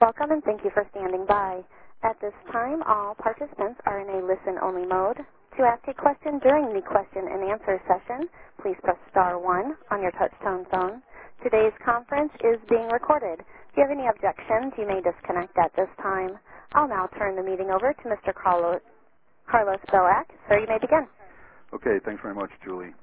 Welcome and thank you for standing by. At this time, all participants are in a listen-only mode. To ask a question during the question and answer session, please press star 1 on your touch-tone phone. Today's conference is being recorded. If you have any objections, you may disconnect at this time. I'll now turn the meeting over to Mr. Carlos Belak. Sir, you may begin. Okay, thanks very much, Julie.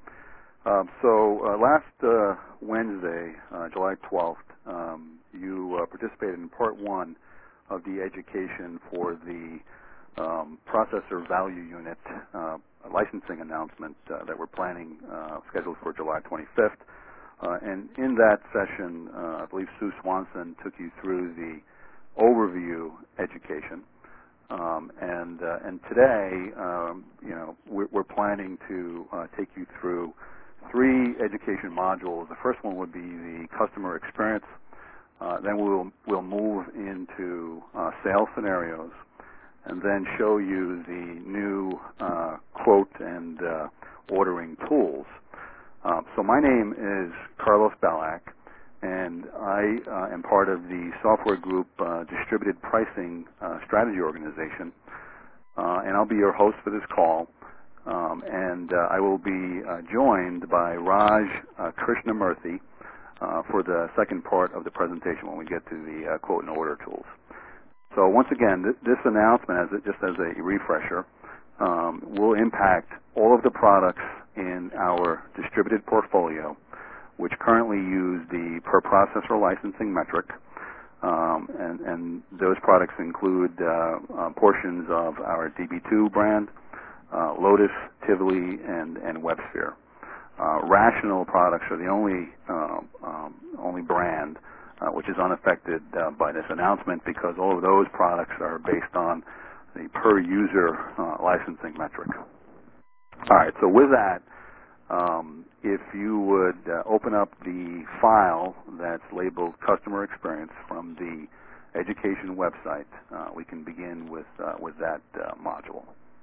Last Wednesday, July 12th, you participated in part 1 of the education for the processor value unit licensing announcement that we're planning scheduled for July 25th. And in that session, I believe Sue Swanson took you through the overview education. And today, we're planning to take you through 3 education modules. The first one would be the customer experience. Then we'll move into sales scenarios, and then show you the new quote and ordering tools. So my name is Carlos Belak, and I am part of the software group Distributed Pricing Strategy Organization, and I'll be your host for this call. And I will be joined by Raj Krishnamurthy for the second part of the presentation when we get to the quote and order tools. So once again, this announcement, just as a refresher, will impact all of the products in our distributed portfolio, which currently use the per processor licensing metric, and those products include portions of our DB2 brand, Lotus, Tivoli, and WebSphere. Rational products are the only brand which is unaffected by this announcement, because all of those products are based on the per user licensing metric. All right, so with that, if you would open up the file that's labeled Customer Experience from the education website, we can begin with that module.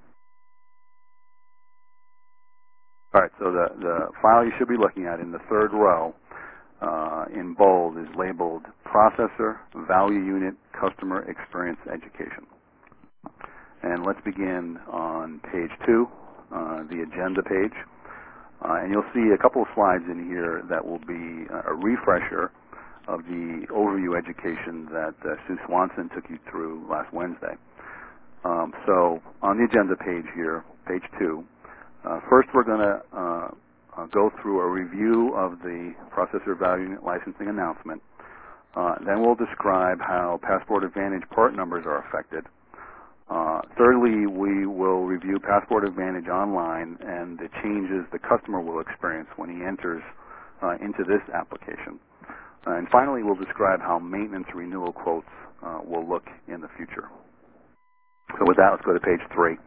All right, so the file you should be looking at in the third row in bold is labeled Processor Value Unit Customer Experience Education. And let's begin on page 2, the agenda page. And you'll see a couple of slides in here that will be a refresher of the overview education that Sue Swanson took you through last Wednesday. So on the agenda page here, page 2, first we're going to go through a review of the Processor Value Unit Licensing announcement. Then we'll describe how Passport Advantage part numbers are affected. Thirdly, we will review Passport Advantage Online and the changes the customer will experience when he enters into this application. And finally, we'll describe how maintenance renewal quotes will look in the future. So with that, let's go to page 3.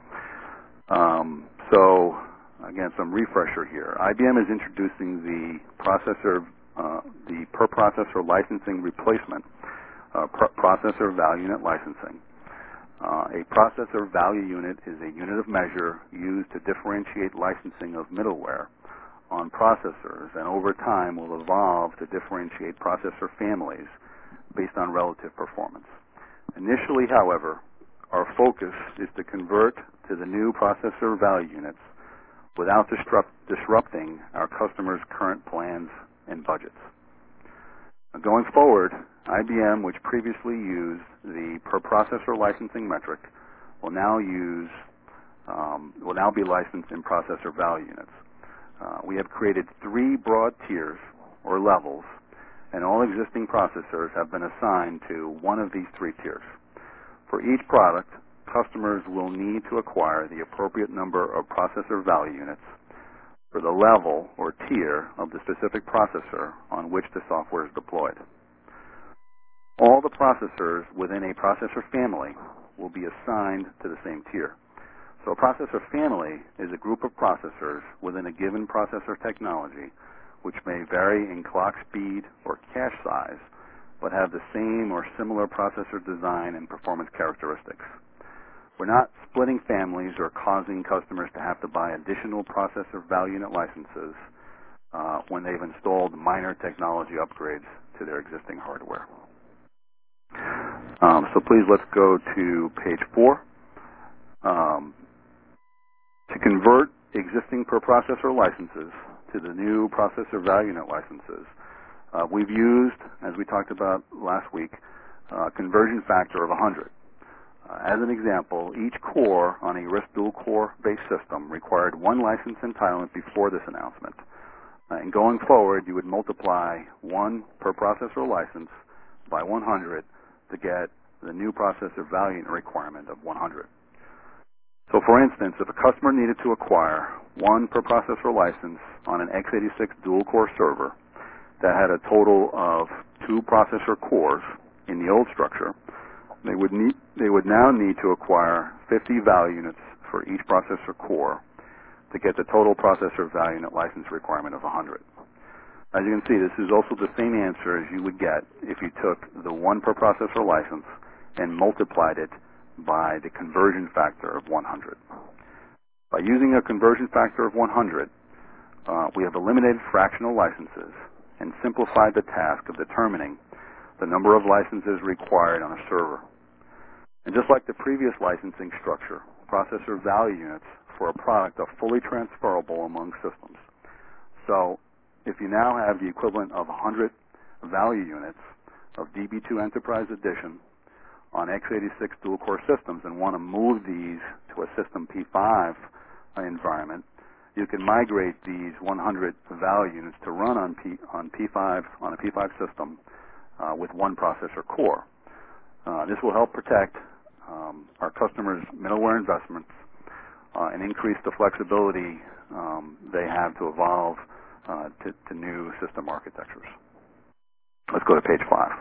So again, some refresher here. IBM is introducing the per processor licensing replacement, processor value unit licensing. A processor value unit is a unit of measure used to differentiate licensing of middleware on processors, and over time will evolve to differentiate processor families based on relative performance. Initially, however, our focus is to convert to the new processor value units without disrupting our customers' current plans and budgets. Going forward, IBM, which previously used the per processor licensing metric, will now be licensed in processor value units. We have created 3 broad tiers or levels, and all existing processors have been assigned to one of these 3 tiers. For each product, customers will need to acquire the appropriate number of processor value units for the level or tier of the specific processor on which the software is deployed. All the processors within a processor family will be assigned to the same tier. So a processor family is a group of processors within a given processor technology which may vary in clock speed or cache size, but have the same or similar processor design and performance characteristics. We're not splitting families or causing customers to have to buy additional processor value unit licenses when they've installed minor technology upgrades to their existing hardware. So please let's go to page 4. To convert existing per processor licenses to the new processor value unit licenses, we've used, as we talked about last week, a conversion factor of 100. As an example, each core on a RISC dual-core based system required one license entitlement before this announcement. And going forward, you would multiply one per processor license by 100 to get the new processor value unit requirement of 100. So for instance, if a customer needed to acquire one per processor license on an x86 dual-core server that had a total of 2 processor cores in the old structure, they would now need to acquire 50 value units for each processor core to get the total processor value unit license requirement of 100. As you can see, this is also the same answer as you would get if you took the one per processor license and multiplied it by the conversion factor of 100. By using a conversion factor of 100, we have eliminated fractional licenses and simplified the task of determining the number of licenses required on a server. And just like the previous licensing structure, processor value units for a product are fully transferable among systems. So if you now have the equivalent of 100 value units of DB2 Enterprise Edition on x86 dual-core systems and want to move these to a System P5 environment, you can migrate these 100 value units to run on P5 on a P5 system with one processor core. This will help protect our customers' middleware investments and increase the flexibility they have to evolve to new system architectures. Let's go to page 5.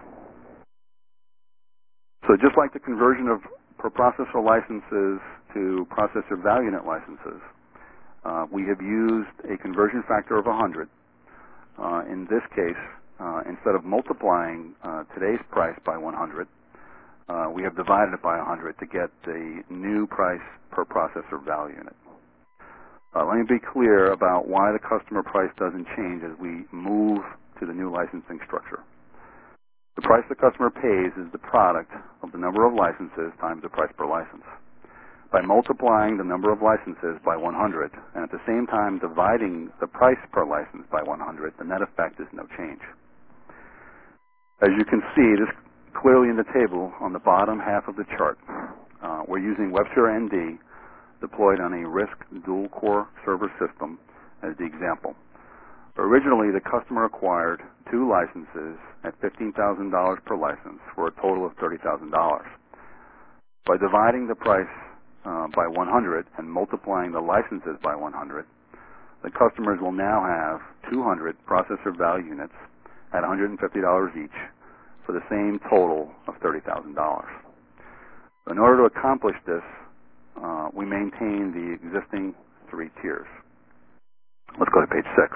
So just like the conversion of per processor licenses to processor value unit licenses, we have used a conversion factor of 100. In this case, instead of multiplying today's price by 100, we have divided it by 100 to get the new price per processor value unit. Let me be clear about why the customer price doesn't change as we move to the new licensing structure. The price the customer pays is the product of the number of licenses times the price per license. By multiplying the number of licenses by 100 and at the same time dividing the price per license by 100, the net effect is no change. As you can see, this clearly in the table on the bottom half of the chart. We're using WebSphere ND deployed on a RISC dual-core server system as the example. Originally, the customer acquired 2 licenses at $15,000 per license for a total of $30,000. By dividing the price by 100 and multiplying the licenses by 100, the customers will now have 200 processor value units at $150 each for the same total of $30,000. In order to accomplish this, we maintain the existing 3 tiers. Let's go to page 6.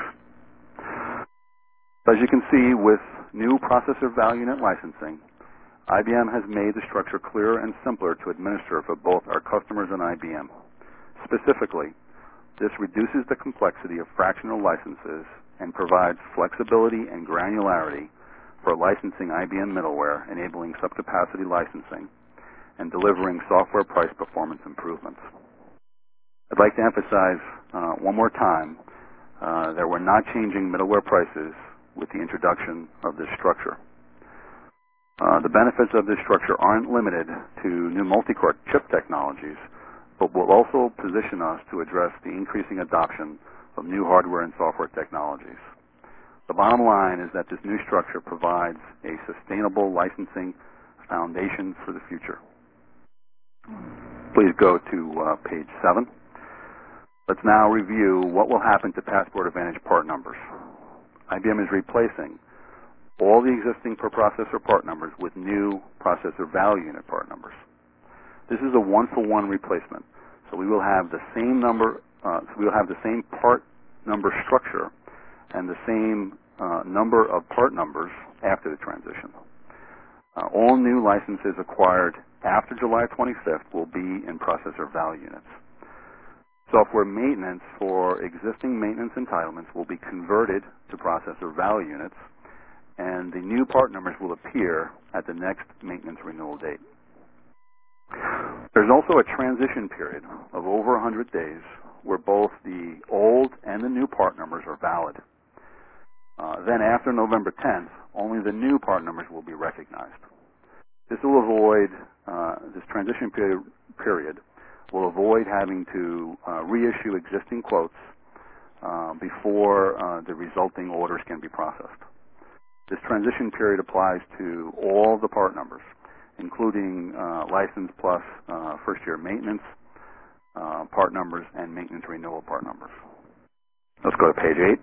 As you can see, with new processor value unit licensing, IBM has made the structure clearer and simpler to administer for both our customers and IBM. Specifically, this reduces the complexity of fractional licenses and provides flexibility and granularity for licensing IBM middleware, enabling subcapacity licensing, and delivering software price performance improvements. I'd like to emphasize one more time that we're not changing middleware prices with the introduction of this structure. The benefits of this structure aren't limited to new multi-core chip technologies, but will also position us to address the increasing adoption of new hardware and software technologies. The bottom line is that this new structure provides a sustainable licensing foundation for the future. Please go to page 7. Let's now review what will happen to Passport Advantage part numbers. IBM is replacing all the existing per processor part numbers with new processor value unit part numbers. This is a one-for-one replacement, so we will have the same number. We will have the same part number structure and the same number of part numbers after the transition. All new licenses acquired after July 25th will be in processor value units. Software maintenance for existing maintenance entitlements will be converted to processor value units, and the new part numbers will appear at the next maintenance renewal date. There's also a transition period of over 100 days where both the old and the new part numbers are valid. Then after November 10th, only the new part numbers will be recognized. This will avoid, this transition period will avoid having to reissue existing quotes before the resulting orders can be processed. This transition period applies to all the part numbers, including license plus first-year maintenance part numbers and maintenance renewal part numbers. Let's go to page 8.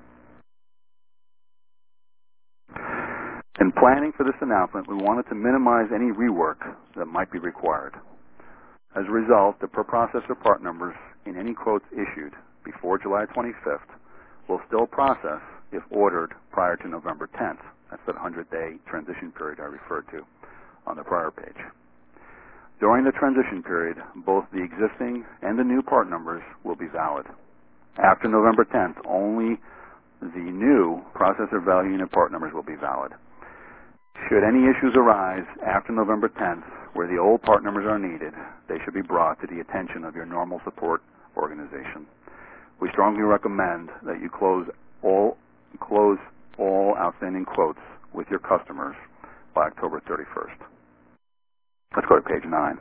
In planning for this announcement, we wanted to minimize any rework that might be required. As a result, the per processor part numbers in any quotes issued before July 25th will still process if ordered prior to November 10th. That's that 100-day transition period I referred to on the prior page. During the transition period, both the existing and the new part numbers will be valid. After November 10th, only the new processor value unit part numbers will be valid. Should any issues arise after November 10th where the old part numbers are needed, they should be brought to the attention of your normal support organization. We strongly recommend that you close all outstanding quotes with your customers by October 31st. Let's go to page 9.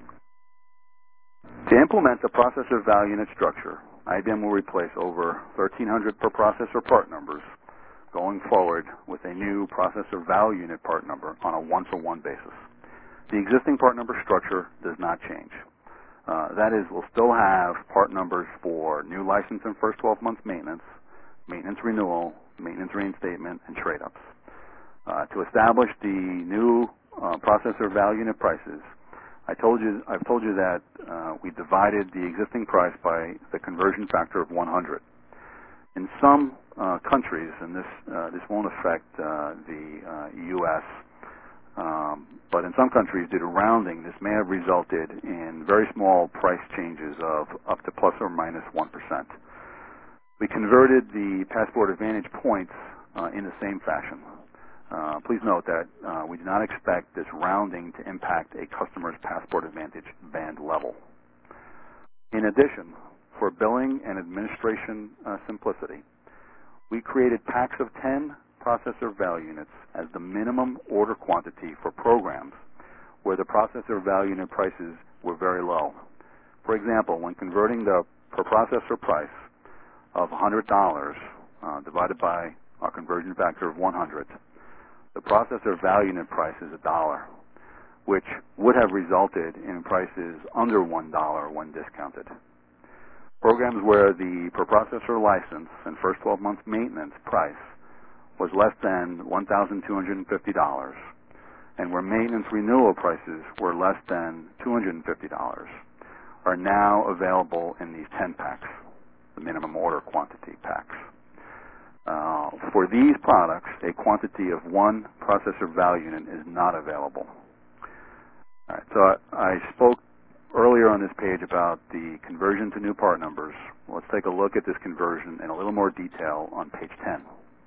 To implement the processor value unit structure, IBM will replace over 1,300 per processor part numbers going forward with a new processor value unit part number on a one-for-one basis. The existing part number structure does not change. That is, we'll still have part numbers for new license and first 12 months maintenance, maintenance renewal, maintenance reinstatement, and trade-ups. To establish the new processor value unit prices, I've told you that we divided the existing price by the conversion factor of 100. In some countries, and this won't affect the U.S., but in some countries, due to rounding, this may have resulted in very small price changes of up to plus or minus 1%. We converted the Passport Advantage points in the same fashion. Please note that we do not expect this rounding to impact a customer's Passport Advantage band level. In addition, for billing and administration simplicity, we created packs of 10 processor value units as the minimum order quantity for programs where the processor value unit prices were very low. For example, when converting the per processor price of $100 divided by our conversion factor of 100, the processor value unit price is $1, which would have resulted in prices under $1 when discounted. Programs where the per processor license and first 12 months maintenance price was less than $1,250, and where maintenance renewal prices were less than $250, are now available in these 10 packs, the minimum order quantity packs. For these products, a quantity of one processor value unit is not available. All right, so I spoke earlier on this page about the conversion to new part numbers. Let's take a look at this conversion in a little more detail on page 10.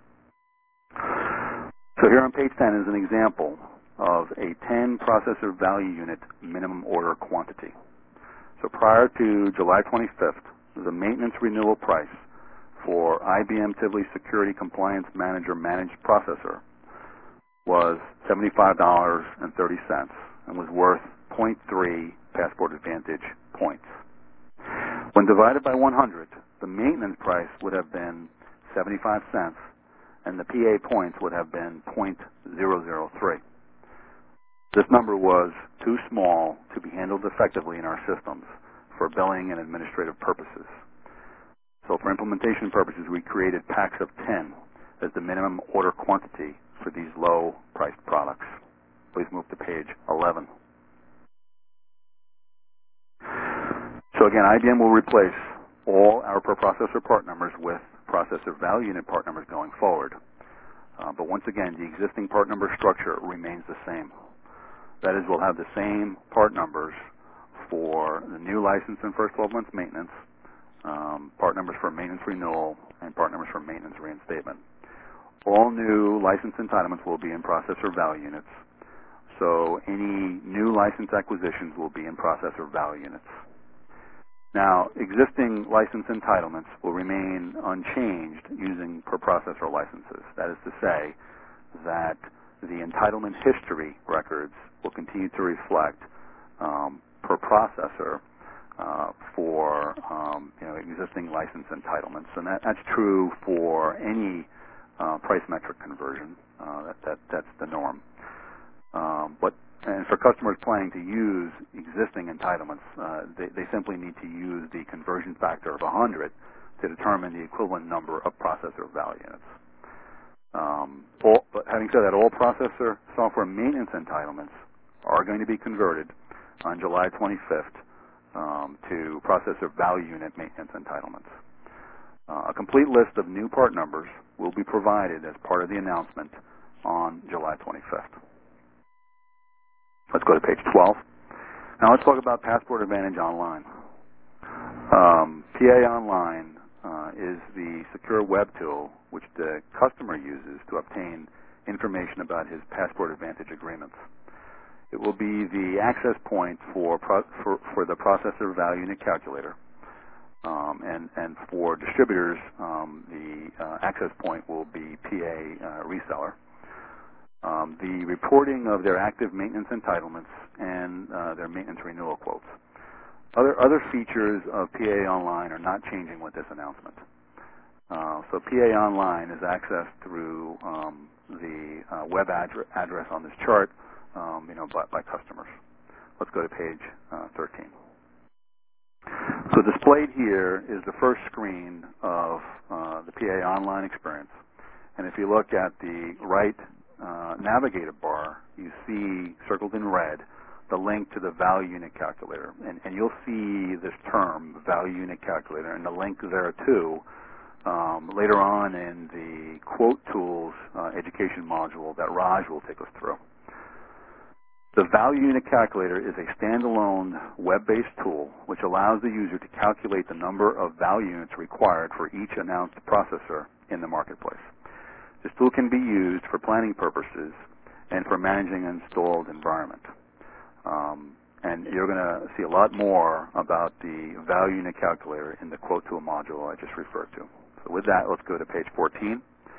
So here on page 10 is an example of a 10 processor value unit minimum order quantity. So prior to July 25th, the maintenance renewal price for IBM Tivoli Security Compliance Manager Managed Processor was $75.30 and was worth 0.3 Passport Advantage points. When divided by 100, the maintenance price would have been 75 cents, and the PA points would have been 0.003. This number was too small to be handled effectively in our systems for billing and administrative purposes. So for implementation purposes, we created packs of 10 as the minimum order quantity for these low-priced products. Please move to page 11. So again, IBM will replace all our per processor part numbers with processor value unit part numbers going forward. But once again, the existing part number structure remains the same. That is, we'll have the same part numbers for the new license and first 12 months maintenance, part numbers for maintenance renewal, and part numbers for maintenance reinstatement. All new license entitlements will be in processor value units. So any new license acquisitions will be in processor value units. Now, existing license entitlements will remain unchanged using per processor licenses. That is to say that the entitlement history records will continue to reflect per processor for existing license entitlements, and that's true for any price metric conversion. That's the norm. And for customers planning to use existing entitlements, they simply need to use the conversion factor of 100 to determine the equivalent number of processor value units. But having said that, all processor software maintenance entitlements are going to be converted on July 25th to processor value unit maintenance entitlements. A complete list of new part numbers will be provided as part of the announcement on July 25th. Let's go to page 12. Now let's talk about Passport Advantage Online. PA Online is the secure web tool which the customer uses to obtain information about his Passport Advantage agreements. It will be the access point for the processor value unit calculator, and for distributors, the access point will be PA Reseller. The reporting of their active maintenance entitlements and their maintenance renewal quotes. Other features of PA Online are not changing with this announcement. So PA Online is accessed through the web address on this chart, by customers. Let's go to page 13. So displayed here is the first screen of the PA Online experience. And if you look at the right navigator bar, you see circled in red the link to the value unit calculator. And you'll see this term, value unit calculator, and the link there too later on in the Quote Tools education module that Raj will take us through. The value unit calculator is a standalone web-based tool which allows the user to calculate the number of value units required for each announced processor in the marketplace. This tool can be used for planning purposes and for managing an installed environment. And you're going to see a lot more about the value unit calculator in the Quote Tool module I just referred to. So with that, let's go to page 14.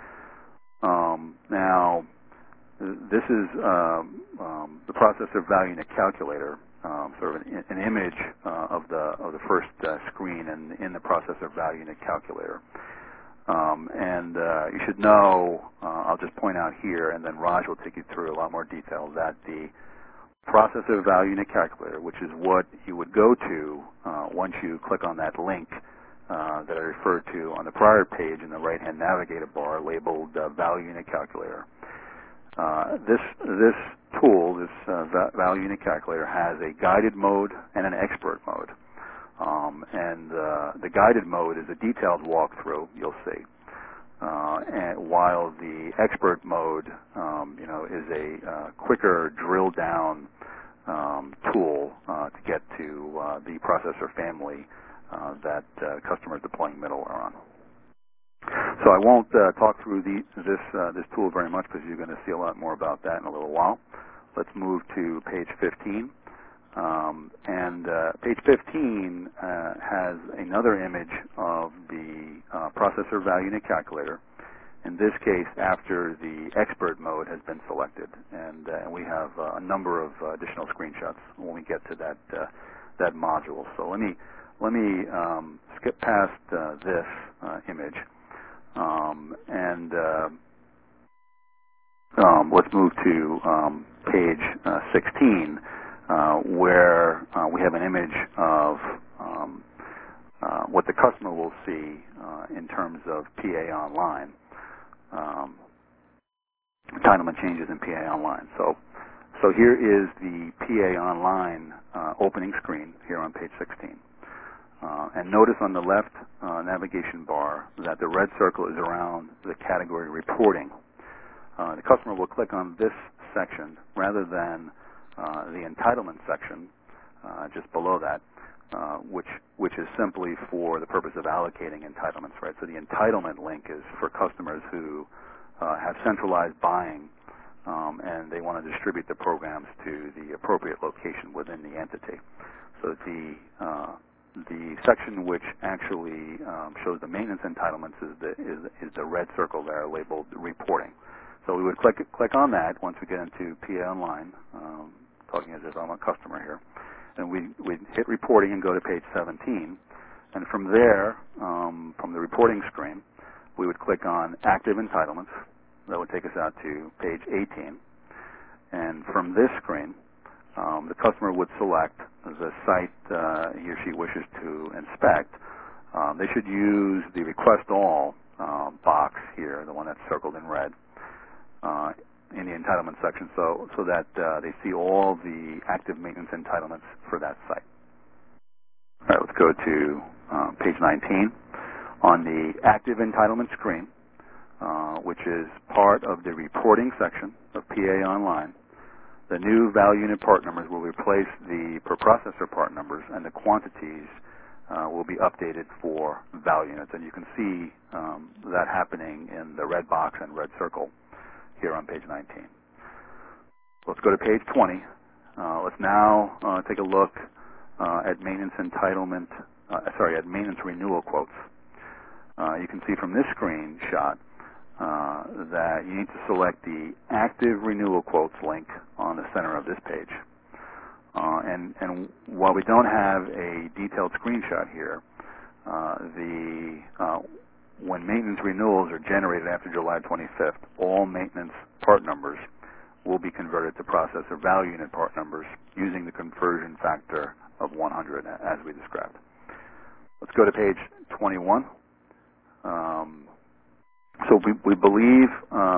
Now, this is the processor value unit calculator, sort of an image of the first screen in the processor value unit calculator. And you should know, I'll just point out here, and then Raj will take you through a lot more detail, that the processor value unit calculator, which is what you would go to once you click on that link that I referred to on the prior page in the right-hand navigator bar labeled value unit calculator. This tool, this value unit calculator, has a guided mode and an expert mode. And the guided mode is a detailed walkthrough, you'll see. And while the expert mode, is a quicker drill down tool to get to the processor family that customers deploying middleware on. So I won't talk through this tool very much because you're going to see a lot more about that in a little while. Let's move to page 15. Page 15 has another image of the processor value unit calculator. In this case, after the expert mode has been selected, and we have a number of additional screenshots when we get to that module. So let me skip past this image, and let's move to page 16. Where we have an image of what the customer will see in terms of PA Online, entitlement changes in PA Online. So here is the PA Online opening screen here on page 16. And notice on the left navigation bar that the red circle is around the category reporting. The customer will click on this section rather than the entitlement section just below that, which is simply for the purpose of allocating entitlements, right? So the entitlement link is for customers who have centralized buying, and they want to distribute the programs to the appropriate location within the entity. So the section which actually shows the maintenance entitlements is the red circle there labeled reporting. So we would click on that once we get into PA Online, talking as if I'm a customer here, and we'd hit reporting and go to page 17. And from there, from the reporting screen, we would click on active entitlements. That would take us out to page 18. And from this screen, the customer would select the site he or she wishes to inspect. They should use the Request All box here, the one that's circled in red, in the entitlement section, so that they see all the active maintenance entitlements for that site. All right, let's go to page 19. On the active entitlement screen, which is part of the reporting section of PA Online, the new value unit part numbers will replace the per processor part numbers, and the quantities will be updated for value units. And you can see that happening in the red box and red circle here on page 19. Let's go to page 20. Let's now take a look at maintenance entitlement, at maintenance renewal quotes. You can see from this screenshot that you need to select the active renewal quotes link on the center of this page. And while we don't have a detailed screenshot here, when maintenance renewals are generated after July 25th, all maintenance part numbers will be converted to processor value unit part numbers using the conversion factor of 100, as we described. Let's go to page 21. So we believe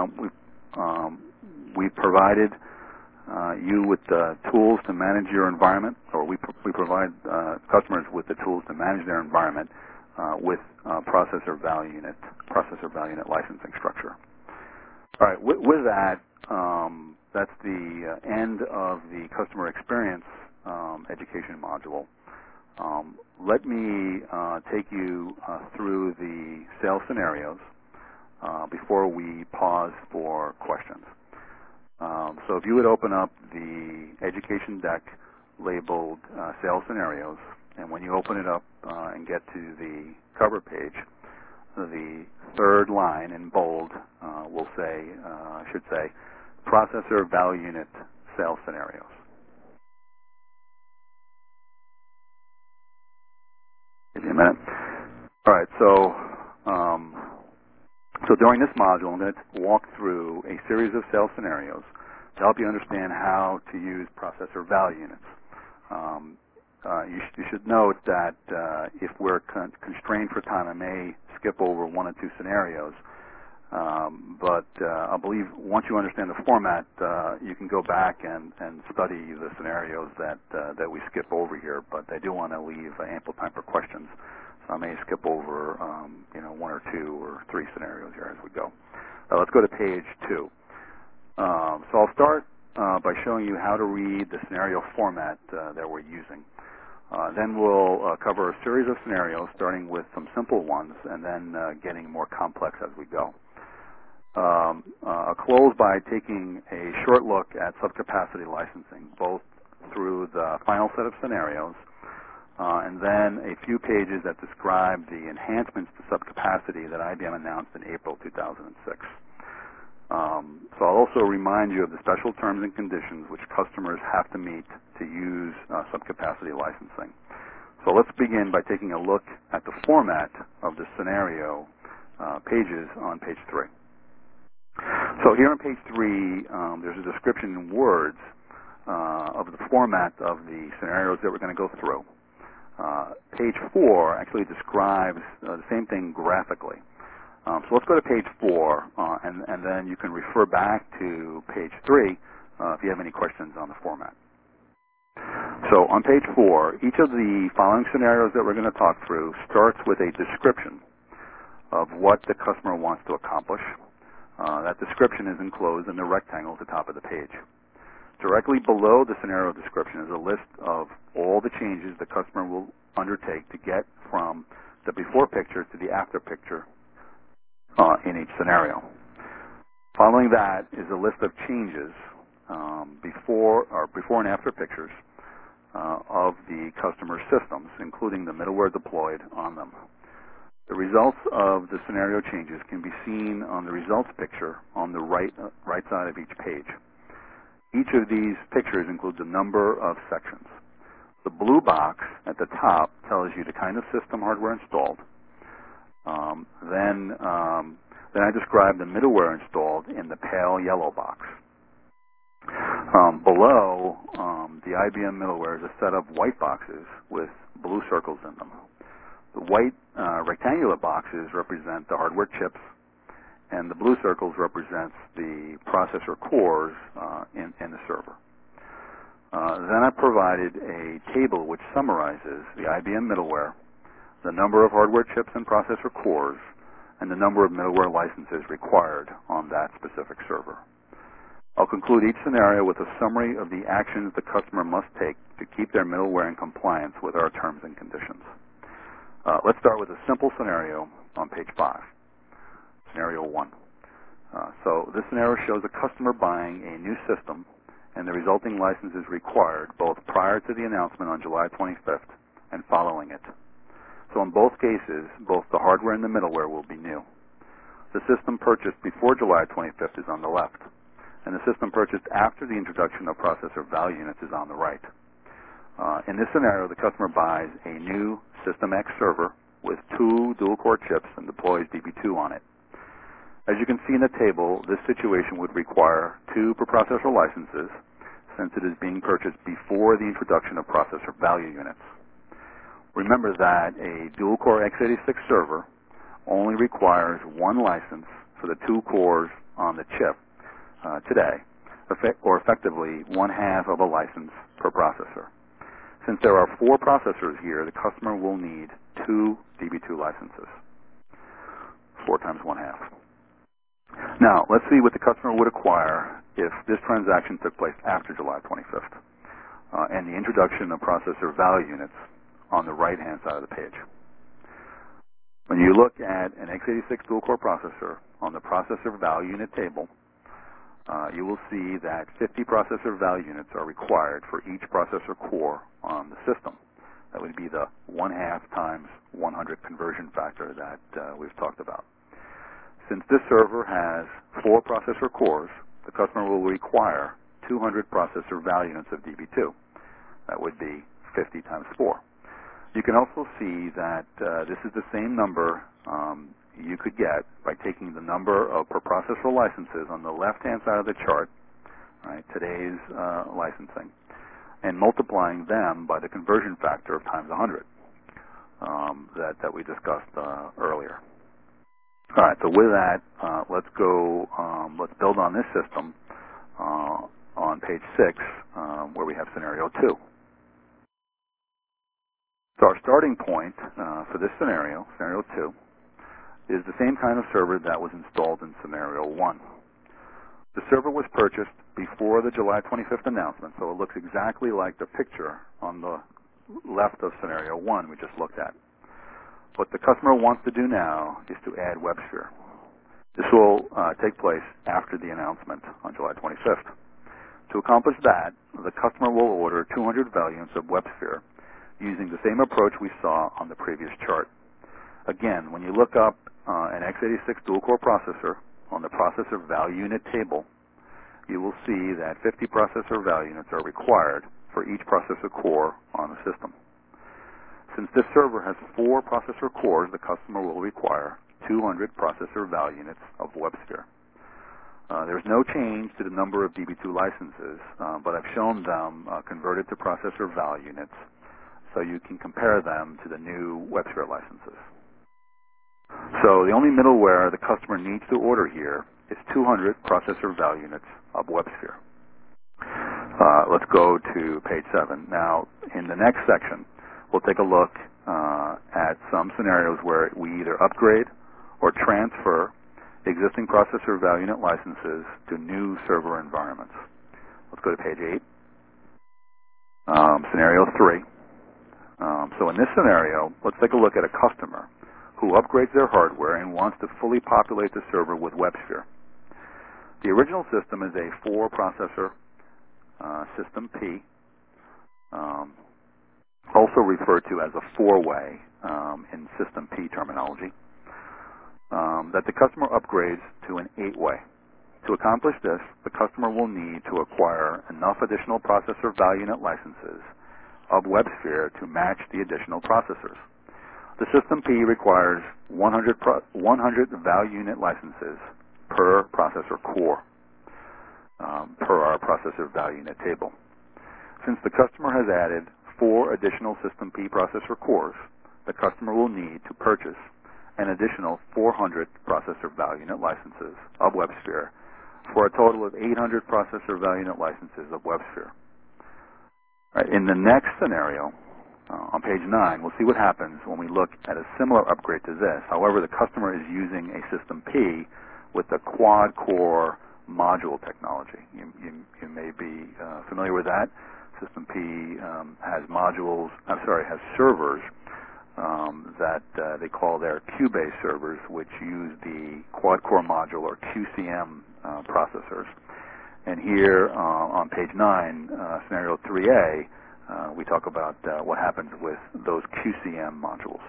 we provided you with the tools to manage your environment, or we provide customers with the tools to manage their environment with processor value unit licensing structure. All right, with that, that's the end of the customer experience education module. Let me take you through the sales scenarios before we pause for questions. So if you would open up the education deck labeled sales scenarios, and when you open it up and get to the cover page, the third line in bold should say processor value unit sales scenarios. Give you a minute. All right, so during this module, I'm going to walk through a series of sales scenarios to help you understand how to use processor value units. You should note that if we're constrained for time, I may skip over one or two scenarios, but I believe once you understand the format, you can go back and study the scenarios that we skip over here, but I do want to leave ample time for questions. So I may skip over one or two or three scenarios here as we go. Let's go to page 2. So I'll start by showing you how to read the scenario format that we're using. Then we'll cover a series of scenarios, starting with some simple ones, and then getting more complex as we go. I'll close by taking a short look at subcapacity licensing, both through the final set of scenarios and then a few pages that describe the enhancements to subcapacity that IBM announced in April 2006. So I'll also remind you of the special terms and conditions which customers have to meet to use subcapacity licensing. So let's begin by taking a look at the format of the scenario pages on page 3. So here on page 3, there's a description in words of the format of the scenarios that we're going to go through. Page 4 actually describes the same thing graphically. So let's go to page 4, and then you can refer back to page 3 if you have any questions on the format. So on page 4, each of the following scenarios that we're going to talk through starts with a description of what the customer wants to accomplish. That description is enclosed in the rectangle at the top of the page. Directly below the scenario description is a list of all the changes the customer will undertake to get from the before picture to the after picture in each scenario. Following that is a list of changes before and after pictures of the customer systems, including the middleware deployed on them. The results of the scenario changes can be seen on the results picture on the right side of each page. Each of these pictures includes a number of sections. The blue box at the top tells you the kind of system hardware installed. Then I describe the middleware installed in the pale yellow box. Below the IBM middleware is a set of white boxes with blue circles in them. The white rectangular boxes represent the hardware chips, and the blue circles represents the processor cores in the server. Then I provided a table which summarizes the IBM middleware, the number of hardware chips and processor cores, and the number of middleware licenses required on that specific server. I'll conclude each scenario with a summary of the actions the customer must take to keep their middleware in compliance with our terms and conditions. Let's start with a simple scenario on page 5, scenario 1. So this scenario shows a customer buying a new system and the resulting licenses required both prior to the announcement on July 25th and following it. So in both cases, both the hardware and the middleware will be new. The system purchased before July 25th is on the left, and the system purchased after the introduction of processor value units is on the right. In this scenario, the customer buys a new System X server with 2 dual-core chips and deploys DB2 on it. As you can see in the table, this situation would require 2 per processor licenses since it is being purchased before the introduction of processor value units. Remember that a dual-core x86 server only requires 1 license for the 2 cores on the chip today, or effectively 1/2 of a license per processor. Since there are 4 processors here, the customer will need 2 DB2 licenses, 4 times 1/2. Now, let's see what the customer would acquire if this transaction took place after July 25th and the introduction of processor value units on the right-hand side of the page. When you look at an x86 dual-core processor on the processor value unit table, you will see that 50 processor value units are required for each processor core on the system. That would be the 1/2 times 100 conversion factor that we've talked about. Since this server has 4 processor cores, the customer will require 200 processor value units of DB2. That would be 50 times 4. You can also see that this is the same number you could get by taking the number of per processor licenses on the left-hand side of the chart, right, today's licensing, and multiplying them by the conversion factor of times 100 that we discussed earlier. All right, so with that, let's build on this system on page 6 where we have scenario 2. So our starting point for this scenario 2, is the same kind of server that was installed in scenario 1. The server was purchased before the July 25th announcement, so it looks exactly like the picture on the left of scenario 1 we just looked at. What the customer wants to do now is to add WebSphere. This will take place after the announcement on July 25th. To accomplish that, the customer will order 200 value units of WebSphere using the same approach we saw on the previous chart. Again, when you look up an x86 dual-core processor on the processor value unit table, you will see that 50 processor value units are required for each processor core on the system. Since this server has 4 processor cores, the customer will require 200 processor value units of WebSphere. There's no change to the number of DB2 licenses, but I've shown them converted to processor value units so you can compare them to the new WebSphere licenses. So the only middleware the customer needs to order here is 200 processor value units of WebSphere. Let's go to page 7. Now, in the next section, we'll take a look at some scenarios where we either upgrade or transfer existing processor value unit licenses to new server environments. Let's go to page 8. Scenario 3. So in this scenario, let's take a look at a customer who upgrades their hardware and wants to fully populate the server with WebSphere. The original system is a 4-processor System P, also referred to as a 4-way in System P terminology, that the customer upgrades to an 8-way. To accomplish this, the customer will need to acquire enough additional processor value unit licenses of WebSphere to match the additional processors. The System P requires 100 value unit licenses per processor core, per our processor value unit table. Since the customer has added 4 additional System P processor cores, the customer will need to purchase an additional 400 processor value unit licenses of WebSphere for a total of 800 processor value unit licenses of WebSphere. Right, in the next scenario, on page 9, we'll see what happens when we look at a similar upgrade to this. However, the customer is using a System P with the quad-core module technology. You may be familiar with that. System P has servers that they call their Q-based servers, which use the quad-core module or QCM processors. And here on page 9, scenario 3A, we talk about what happens with those QCM modules.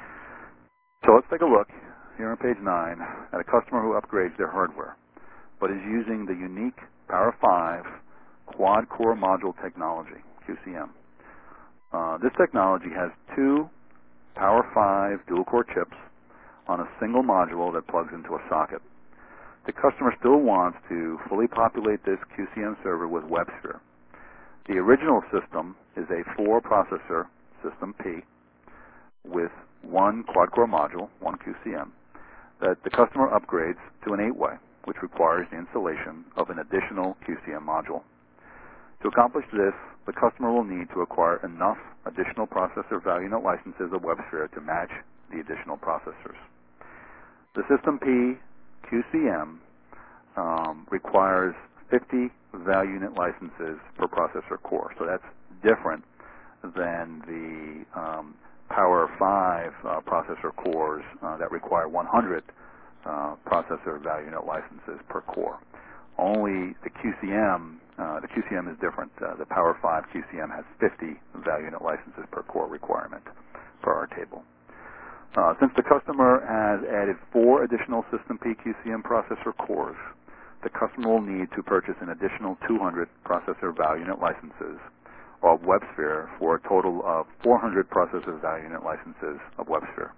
So let's take a look here on page 9 at a customer who upgrades their hardware, but is using the unique Power 5 quad-core module technology, QCM. This technology has 2 Power 5 dual-core chips on a single module that plugs into a socket. The customer still wants to fully populate this QCM server with WebSphere. The original system is a 4-processor System P with 1 quad-core module, 1 QCM, that the customer upgrades to an 8-way, which requires the installation of an additional QCM module. To accomplish this, the customer will need to acquire enough additional processor value unit licenses of WebSphere to match the additional processors. The System P QCM requires 50 value unit licenses per processor core. So that's different than the Power 5 processor cores that require 100 processor value unit licenses per core. Only the QCM is different. The Power 5 QCM has 50 value unit licenses per core requirement per our table. Since the customer has added 4 additional System P QCM processor cores, the customer will need to purchase an additional 200 processor value unit licenses of WebSphere for a total of 400 processor value unit licenses of WebSphere.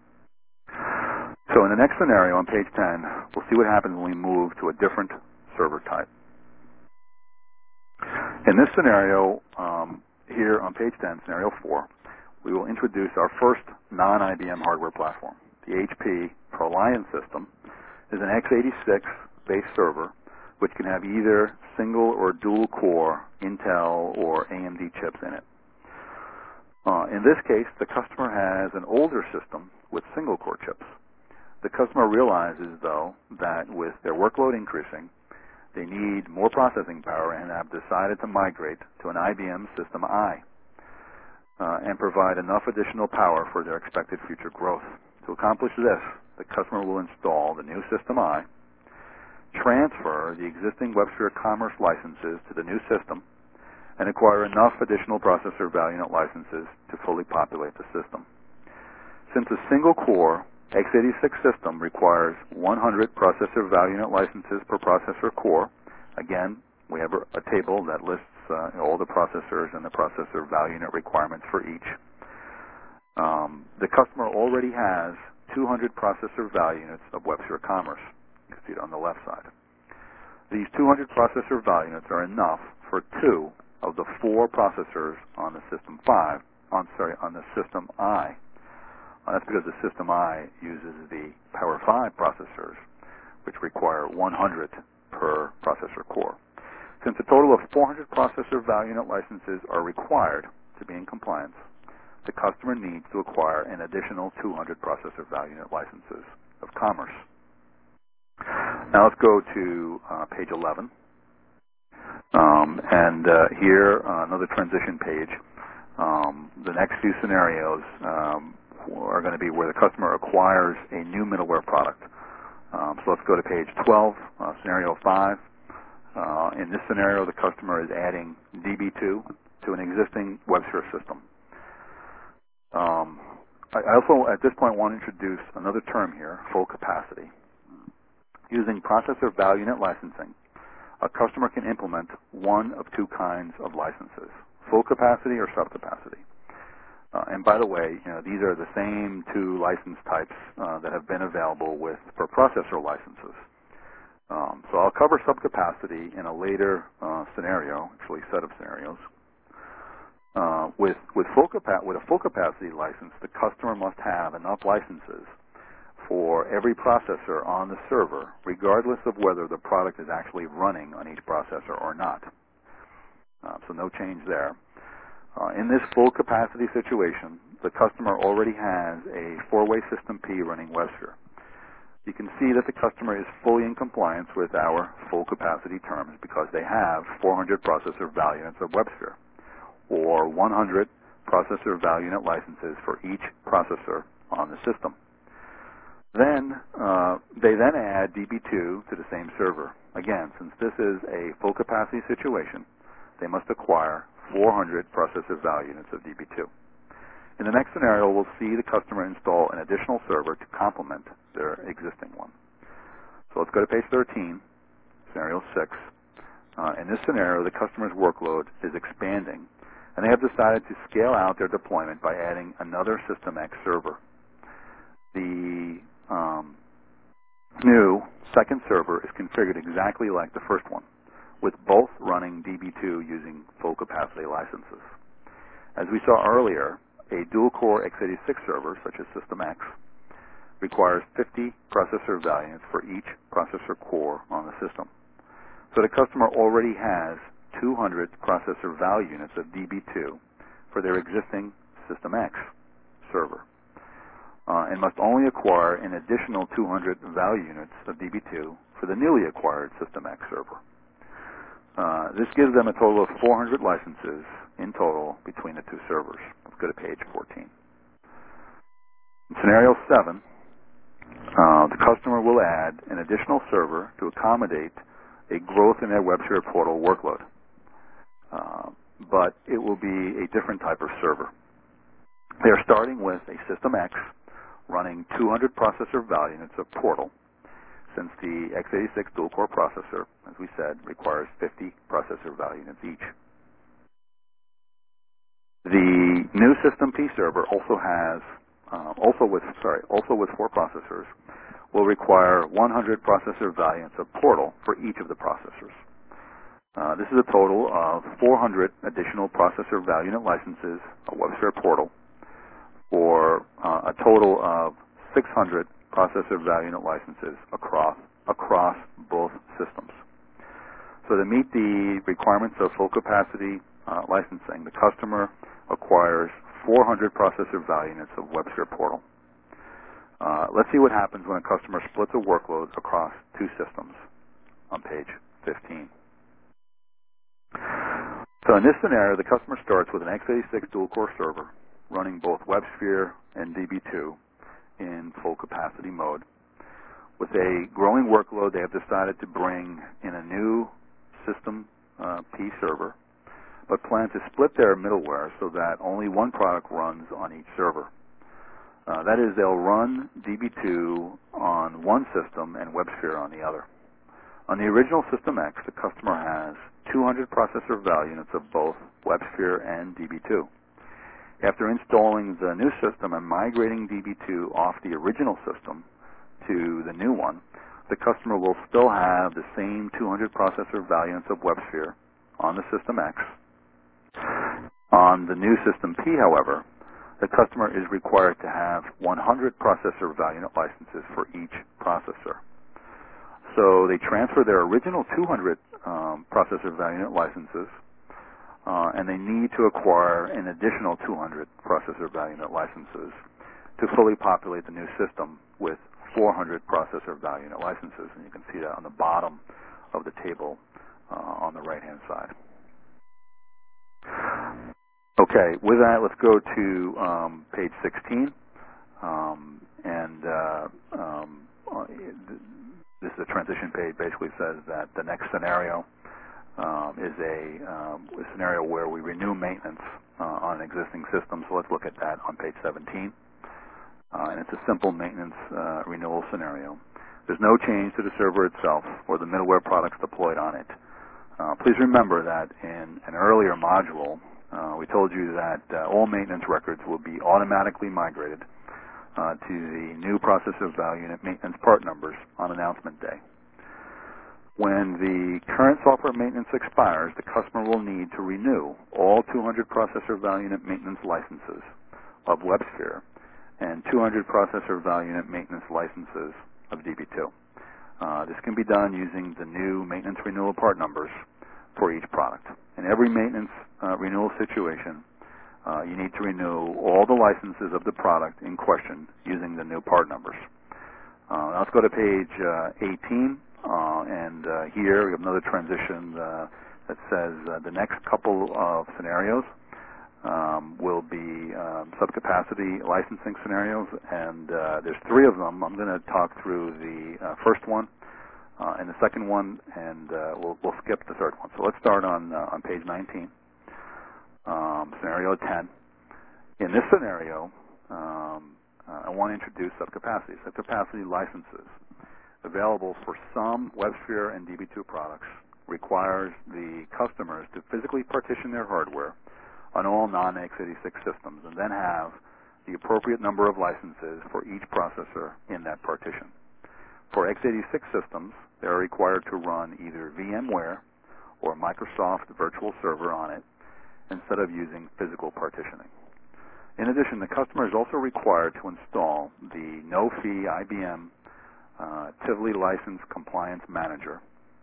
So in the next scenario on page 10, we'll see what happens when we move to a different server type. In this scenario, here on page 10, scenario 4, we will introduce our first non-IBM hardware platform. The HP ProLiant system is an x86-based server which can have either single or dual-core Intel or AMD chips in it. In this case, the customer has an older system with single-core chips. The customer realizes, though, that with their workload increasing, they need more processing power and have decided to migrate to an IBM System I and provide enough additional power for their expected future growth. To accomplish this, the customer will install the new System I, transfer the existing WebSphere Commerce licenses to the new system, and acquire enough additional processor value unit licenses to fully populate the system. Since a single-core x86 system requires 100 processor value unit licenses per processor core, again, we have a table that lists all the processors and the processor value unit requirements for each. The customer already has 200 processor value units of WebSphere Commerce. You can see it on the left side. These 200 processor value units are enough for 2 of the 4 processors on the System on the System I. That's because the System I uses the Power 5 processors, which require 100 per processor core. Since a total of 400 processor value unit licenses are required to be in compliance, the customer needs to acquire an additional 200 processor value unit licenses of Commerce. Now let's go to page 11. Here, another transition page. The next few scenarios are going to be where the customer acquires a new middleware product. So let's go to page 12, scenario 5. In this scenario, the customer is adding DB2 to an existing WebSphere system. I also, at this point, want to introduce another term here, full capacity. Using processor value unit licensing, a customer can implement one of two kinds of licenses, full capacity or subcapacity. And by the way, these are the same two license types that have been available for processor licenses. So I'll cover subcapacity in a later scenario, actually set of scenarios. With a full capacity license, the customer must have enough licenses for every processor on the server, regardless of whether the product is actually running on each processor or not. So no change there. In this full capacity situation, the customer already has a 4-way system P running WebSphere. You can see that the customer is fully in compliance with our full capacity terms because they have 400 processor value units of WebSphere, or 100 processor value unit licenses for each processor on the system. Then they then add DB2 to the same server. Again, since this is a full capacity situation, they must acquire 400 processor value units of DB2. In the next scenario, we'll see the customer install an additional server to complement their existing one. So let's go to page 13, scenario 6. In this scenario, the customer's workload is expanding, and they have decided to scale out their deployment by adding another System X server. The new second server is configured exactly like the first one, with both running DB2 using full capacity licenses. As we saw earlier, a dual-core x86 server, such as System X, requires 50 processor value units for each processor core on the system. So the customer already has 200 processor value units of DB2 for their existing System X server, and must only acquire an additional 200 value units of DB2 for the newly acquired System X server. This gives them a total of 400 licenses in total between the two servers. Let's go to page 14. In scenario 7, the customer will add an additional server to accommodate a growth in their WebSphere portal workload, but it will be a different type of server. They are starting with a System X running 200 processor value units of portal, since the x86 dual-core processor, as we said, requires 50 processor value units each. The new System P server also with 4 processors, will require 100 processor value units of portal for each of the processors. This is a total of 400 additional processor value unit licenses of WebSphere portal, for a total of 600 processor value unit licenses across both systems. So to meet the requirements of full capacity licensing, the customer acquires 400 processor value units of WebSphere portal. Let's see what happens when a customer splits a workload across two systems on page 15. So in this scenario, the customer starts with an x86 dual-core server running both WebSphere and DB2 in full capacity mode. With a growing workload, they have decided to bring in a new System P server, but plan to split their middleware so that only one product runs on each server. That is, they'll run DB2 on one system and WebSphere on the other. On the original System X, the customer has 200 processor value units of both WebSphere and DB2. After installing the new system and migrating DB2 off the original system to the new one, the customer will still have the same 200 processor value units of WebSphere on the System X. On the new System P, however, the customer is required to have 100 processor value unit licenses for each processor. So they transfer their original 200 processor value unit licenses, and they need to acquire an additional 200 processor value unit licenses to fully populate the new system with 400 processor value unit licenses. And you can see that on the bottom of the table on the right-hand side. Okay, with that, let's go to page 16. the transition page basically says that the next scenario is a scenario where we renew maintenance on an existing system. So let's look at that on page 17. And it's a simple maintenance renewal scenario. There's no change to the server itself or the middleware products deployed on it. Please remember that in an earlier module, we told you that all maintenance records will be automatically migrated to the new processor value unit maintenance part numbers on announcement day. When the current software maintenance expires, the customer will need to renew all 200 processor value unit maintenance licenses of WebSphere and 200 processor value unit maintenance licenses of DB2. This can be done using the new maintenance renewal part numbers for each product. In every maintenance renewal situation, you need to renew all the licenses of the product in question using the new part numbers. Now let's go to page 18, and here we have another transition that says the next couple of scenarios will be subcapacity licensing scenarios, and there's 3 of them. I'm going to talk through the first one and the second one, and we'll skip the third one. So let's start on page 19, scenario 10. In this scenario, I want to introduce subcapacity. Subcapacity licenses available for some WebSphere and DB2 products requires the customers to physically partition their hardware on all non-x86 systems and then have the appropriate number of licenses for each processor in that partition. For x86 systems, they are required to run either VMware or Microsoft Virtual Server on it instead of using physical partitioning. In addition, the customer is also required to install the no-fee IBM Tivoli License Compliance Manager,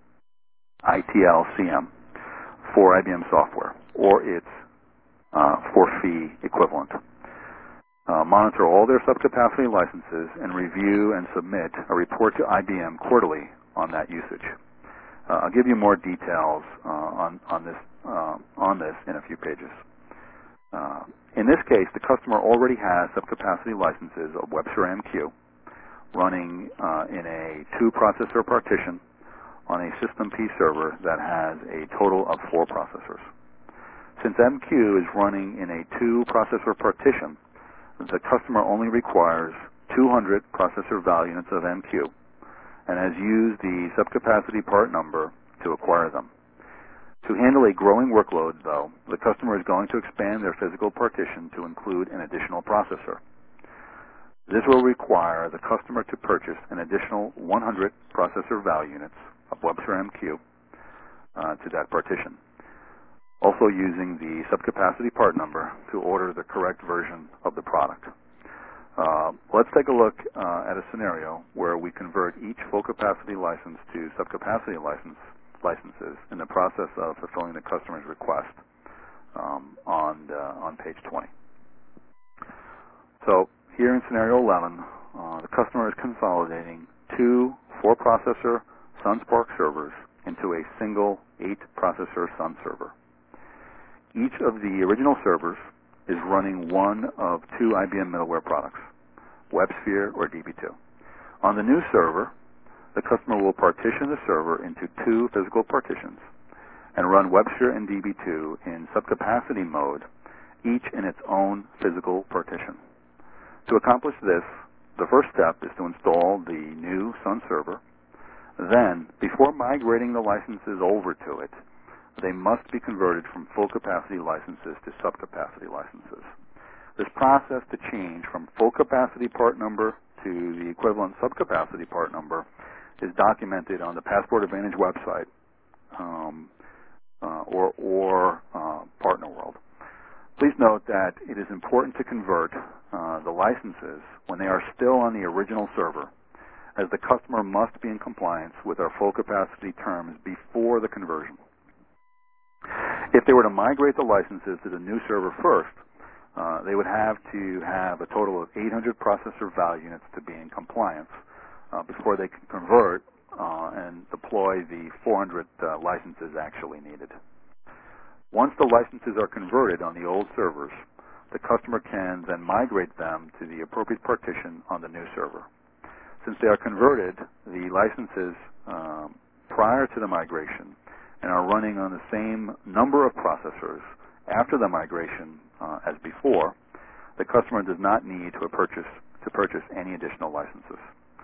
ITL-CM, for IBM software or its for-fee equivalent. Monitor all their subcapacity licenses and review and submit a report to IBM quarterly on that usage. I'll give you more details on this in a few pages. In this case, the customer already has subcapacity licenses of WebSphere MQ running in a 2-processor partition on a System P server that has a total of 4 processors. Since MQ is running in a 2-processor partition, the customer only requires 200 processor value units of MQ and has used the subcapacity part number to acquire them. To handle a growing workload, though, the customer is going to expand their physical partition to include an additional processor. This will require the customer to purchase an additional 100 processor value units of WebSphere MQ to that partition, also using the subcapacity part number to order the correct version of the product. Let's take a look at a scenario where we convert each full capacity license to subcapacity licenses in the process of fulfilling the customer's request on page 20. So here in scenario 11, the customer is consolidating 2 4-processor SunSpark servers into a single 8-processor Sun server. Each of the original servers is running one of 2 IBM middleware products, WebSphere or DB2. On the new server, the customer will partition the server into 2 physical partitions and run WebSphere and DB2 in subcapacity mode, each in its own physical partition. To accomplish this, the first step is to install the new Sun server. Then, before migrating the licenses over to it, they must be converted from full capacity licenses to subcapacity licenses. This process to change from full capacity part number to the equivalent subcapacity part number is documented on the Passport Advantage website or Partner World. Please note that it is important to convert the licenses when they are still on the original server, as the customer must be in compliance with our full capacity terms before the conversion. If they were to migrate the licenses to the new server first, they would have to have a total of 800 processor value units to be in compliance before they can convert and deploy the 400 licenses actually needed. Once the licenses are converted on the old servers, the customer can then migrate them to the appropriate partition on the new server. since they are converted, the licenses prior to the migration and are running on the same number of processors after the migration as before, the customer does not need to purchase any additional licenses.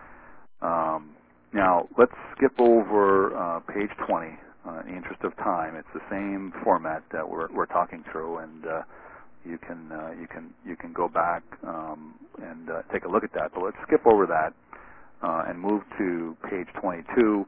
Now, let's skip over page 20 in the interest of time. It's the same format that we're talking through, and you can go back and take a look at that. But let's skip over that and move to page 22.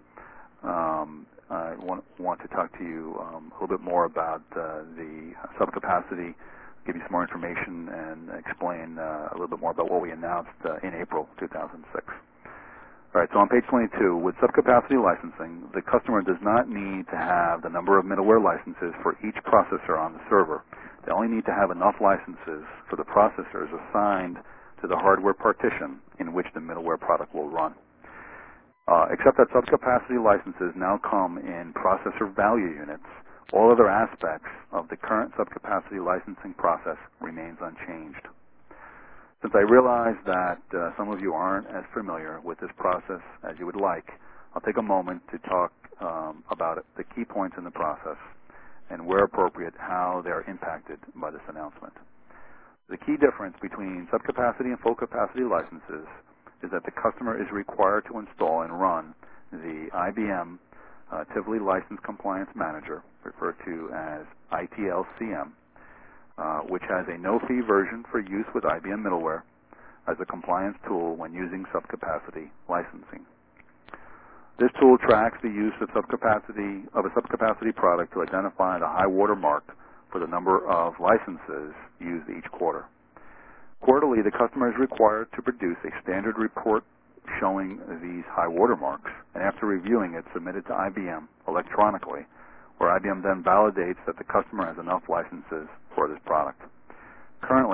I want to talk to you a little bit more about the subcapacity, give you some more information, and explain a little bit more about what we announced in April 2006. All right, so on page 22, with subcapacity licensing, the customer does not need to have the number of middleware licenses for each processor on the server. They only need to have enough licenses for the processors assigned to the hardware partition in which the middleware product will run. Except that subcapacity licenses now come in processor value units, all other aspects of the current subcapacity licensing process remains unchanged. Since I realize that some of you aren't as familiar with this process as you would like, I'll take a moment to talk about the key points in the process and, where appropriate, how they're impacted by this announcement. The key difference between subcapacity and full capacity licenses is that the customer is required to install and run the IBM Tivoli License Compliance Manager, referred to as ITLCM, which has a no-fee version for use with IBM middleware as a compliance tool when using subcapacity licensing. This tool tracks the use of a subcapacity product to identify the high water mark for the number of licenses used each quarter. Quarterly, the customer is required to produce a standard report showing these high water marks, and after reviewing it, submit it to IBM electronically, where IBM then validates that the customer has enough licenses for this product. Currently,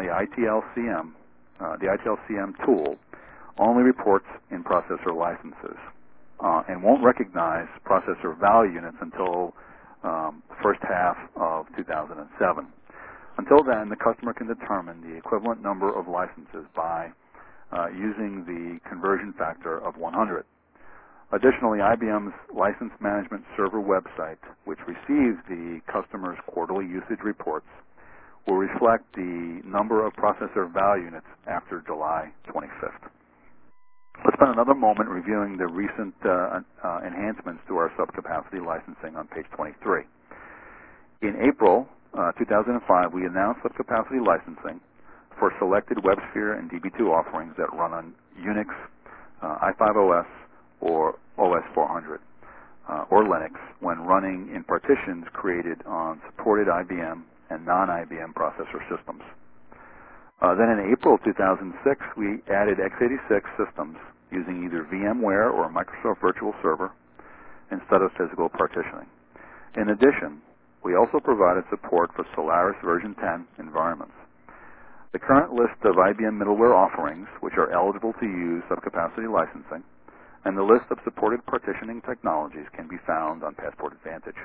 the ITLCM tool only reports in processor licenses and won't recognize processor value units until the first half of 2007. Until then, the customer can determine the equivalent number of licenses by using the conversion factor of 100. Additionally, IBM's License Management Server website, which receives the customer's quarterly usage reports, will reflect the number of processor value units after July 25th. Let's spend another moment reviewing the recent enhancements to our subcapacity licensing on page 23. In April 2005, we announced subcapacity licensing for selected WebSphere and DB2 offerings that run on Unix, i5OS, or OS 400, or Linux when running in partitions created on supported IBM and non-IBM processor systems. Then in April 2006, we added x86 systems using either VMware or Microsoft Virtual Server instead of physical partitioning. In addition, we also provided support for Solaris version 10 environments. The current list of IBM middleware offerings which are eligible to use subcapacity licensing and the list of supported partitioning technologies can be found on Passport Advantage.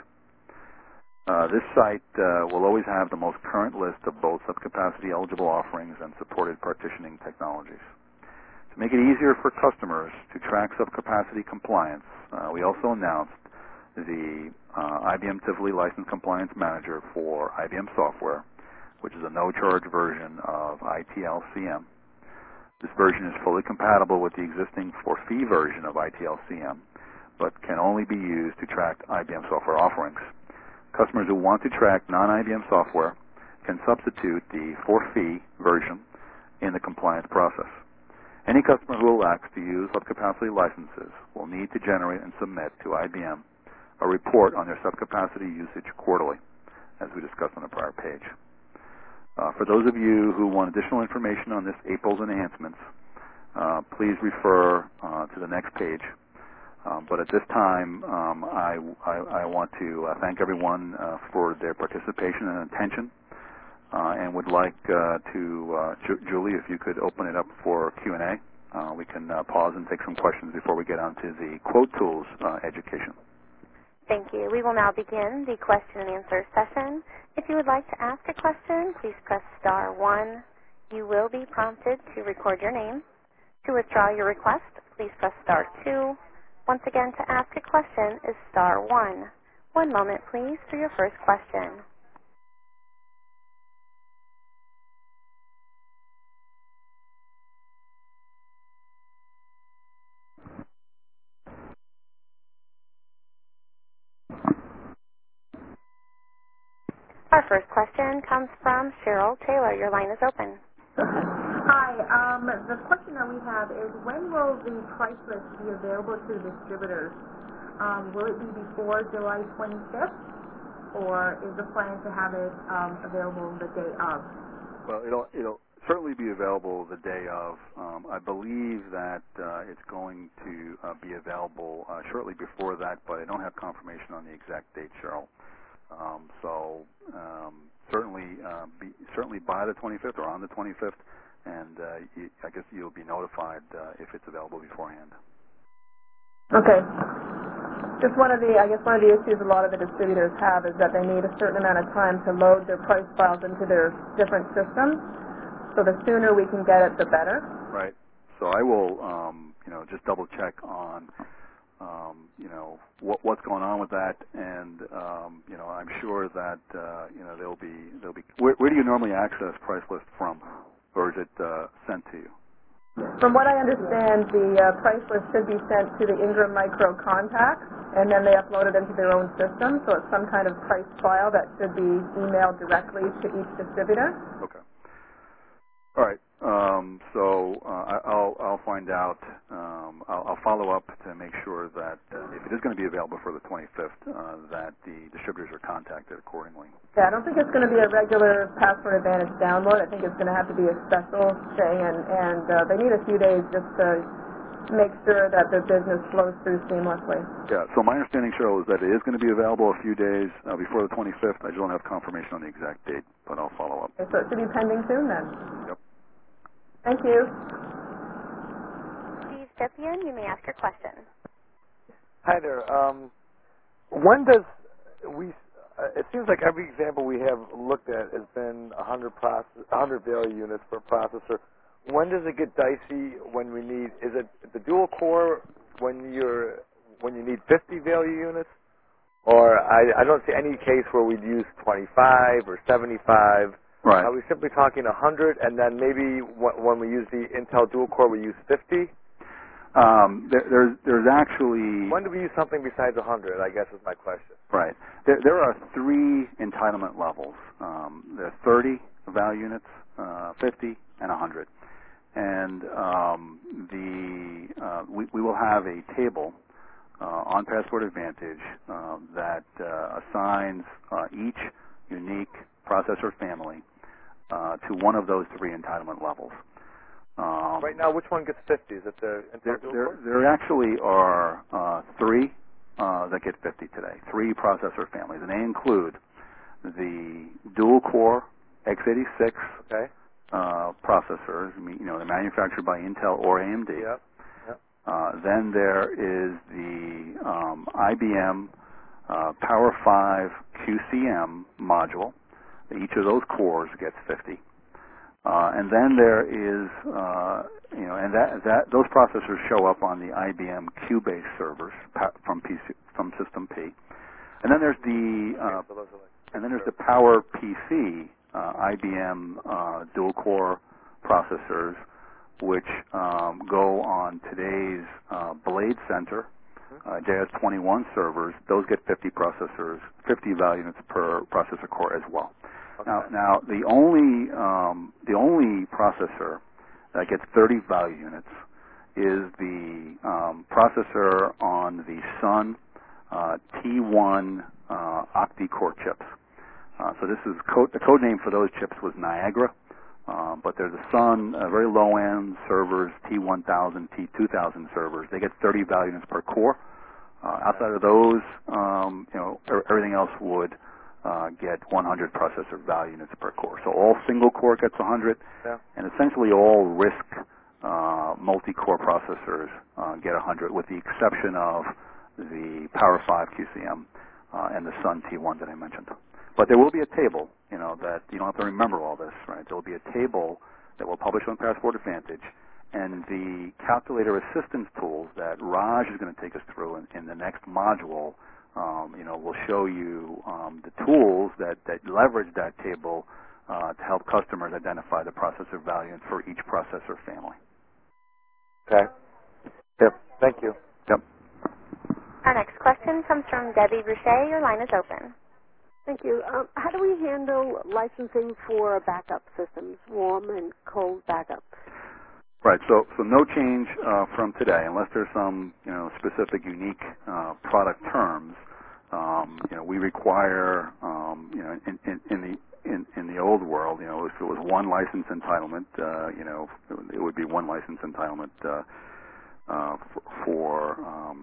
This site will always have the most current list of both subcapacity eligible offerings and supported partitioning technologies. To make it easier for customers to track subcapacity compliance, we also announced the IBM Tivoli License Compliance Manager for IBM software, which is a no-charge version of ITLCM. This version is fully compatible with the existing for-fee version of ITLCM, but can only be used to track IBM software offerings. Customers who want to track non-IBM software can substitute the for-fee version in the compliance process. Any customer who elects to use subcapacity licenses will need to generate and submit to IBM a report on their subcapacity usage quarterly, as we discussed on the prior page. For those of you who want additional information on this April's enhancements, please refer to the next page. But at this time, I want to thank everyone for their participation and attention, and would like Julie, if you could open it up for Q&A. We can pause and take some questions before we get on to the Quote Tools education. Thank you. We will now begin the question and answer session. If you would like to ask a question, please press *1. You will be prompted to record your name. To withdraw your request, please please press star 2. Once again, to ask a question is star 1. One moment, please, for your first question. Our first question comes from Cheryl Taylor. Your line is open. Hi. The question that we have is, when will the price list be available to distributors? Will it be before July 25th, or is the plan to have it available the day of? Well, it'll certainly be available the day of. I believe that it's going to be available shortly before that, but I don't have confirmation on the exact date, Cheryl. Certainly by the 25th or on the 25th, and I guess you'll be notified if it's available beforehand. Okay. Just one of the issues a lot of the distributors have is that they need a certain amount of time to load their price files into their different systems. So the sooner we can get it, the better. Right. So I will, just double check on, what's going on with that, and I'm sure that they'll be. Where do you normally access price list from, or is it sent to you? From what I understand, the price list should be sent to the Ingram Micro contacts, and then they upload it into their own system. So it's some kind of price file that should be emailed directly to each distributor. Okay. All right. I'll find out. I'll follow up to make sure that if it is going to be available for the 25th, that the distributors are contacted accordingly. Yeah, I don't think it's going to be a regular Passport Advantage download. I think it's going to have to be a special thing, and they need a few days just to make sure that their business flows through seamlessly. Yeah, so my understanding, Cheryl, is that it is going to be available a few days before the 25th. I just don't have confirmation on the exact date, but I'll follow up. Okay, so it should be pending soon then? Yep. Thank you. Steve Stepien, you may ask your question. Hi there. When does it seems like every example we have looked at has been 100 value units per processor. When does it get dicey when we need, is it the dual core when you need 50 value units? Or I don't see any case where we'd use 25 or 75. Right. Are we simply talking 100, and then maybe when we use the Intel dual core we use 50? There's actually... When do we use something besides 100, I guess is my question. Right. There are 3 entitlement levels. There are 30 value units, 50, and 100. And we will have a table on Passport Advantage that assigns each unique processor family to one of those 3 entitlement levels. Right now, which one gets 50? Is it the Intel dual core? There actually are 3 that get 50 today, 3 processor families, and they include the dual core x86 processors. They're manufactured by Intel or AMD. Yep. Then there is the IBM Power 5 QCM module. Each of those cores gets 50. And then there is, those processors show up on the IBM Q-based servers from System P. And then there's the Power PC IBM dual-core processors, which go on today's Blade Center JS21 servers. Those get 50 processors, 50 value units per processor core as well. Okay. Now the only processor that gets 30 value units is the processor on the Sun T1 octi-core chips. So this is the code name for those chips was Niagara, but they're the Sun very low-end servers, T1000, T2000 servers. They get 30 value units per core. Outside of those, everything else would get 100 processor value units per core. So all single core gets 100, and essentially all RISC multi-core processors get 100, with the exception of the Power 5 QCM and the Sun T1 that I mentioned. But there will be a table, that you don't have to remember all this, right? There will be a table that we'll publish on Passport Advantage, and the calculator assistance tools that Raj is going to take us through in the next module, will show you the tools that leverage that table to help customers identify the processor value for each processor family. Okay. Yep. Thank you. Yep. Our next question comes from Debbie Boucher. Your line is open. Thank you. How do we handle licensing for backup systems, warm and cold backup? Right. So no change from today, unless there's some specific unique product terms. We require in the old world, if it was one license entitlement, it would be one license entitlement for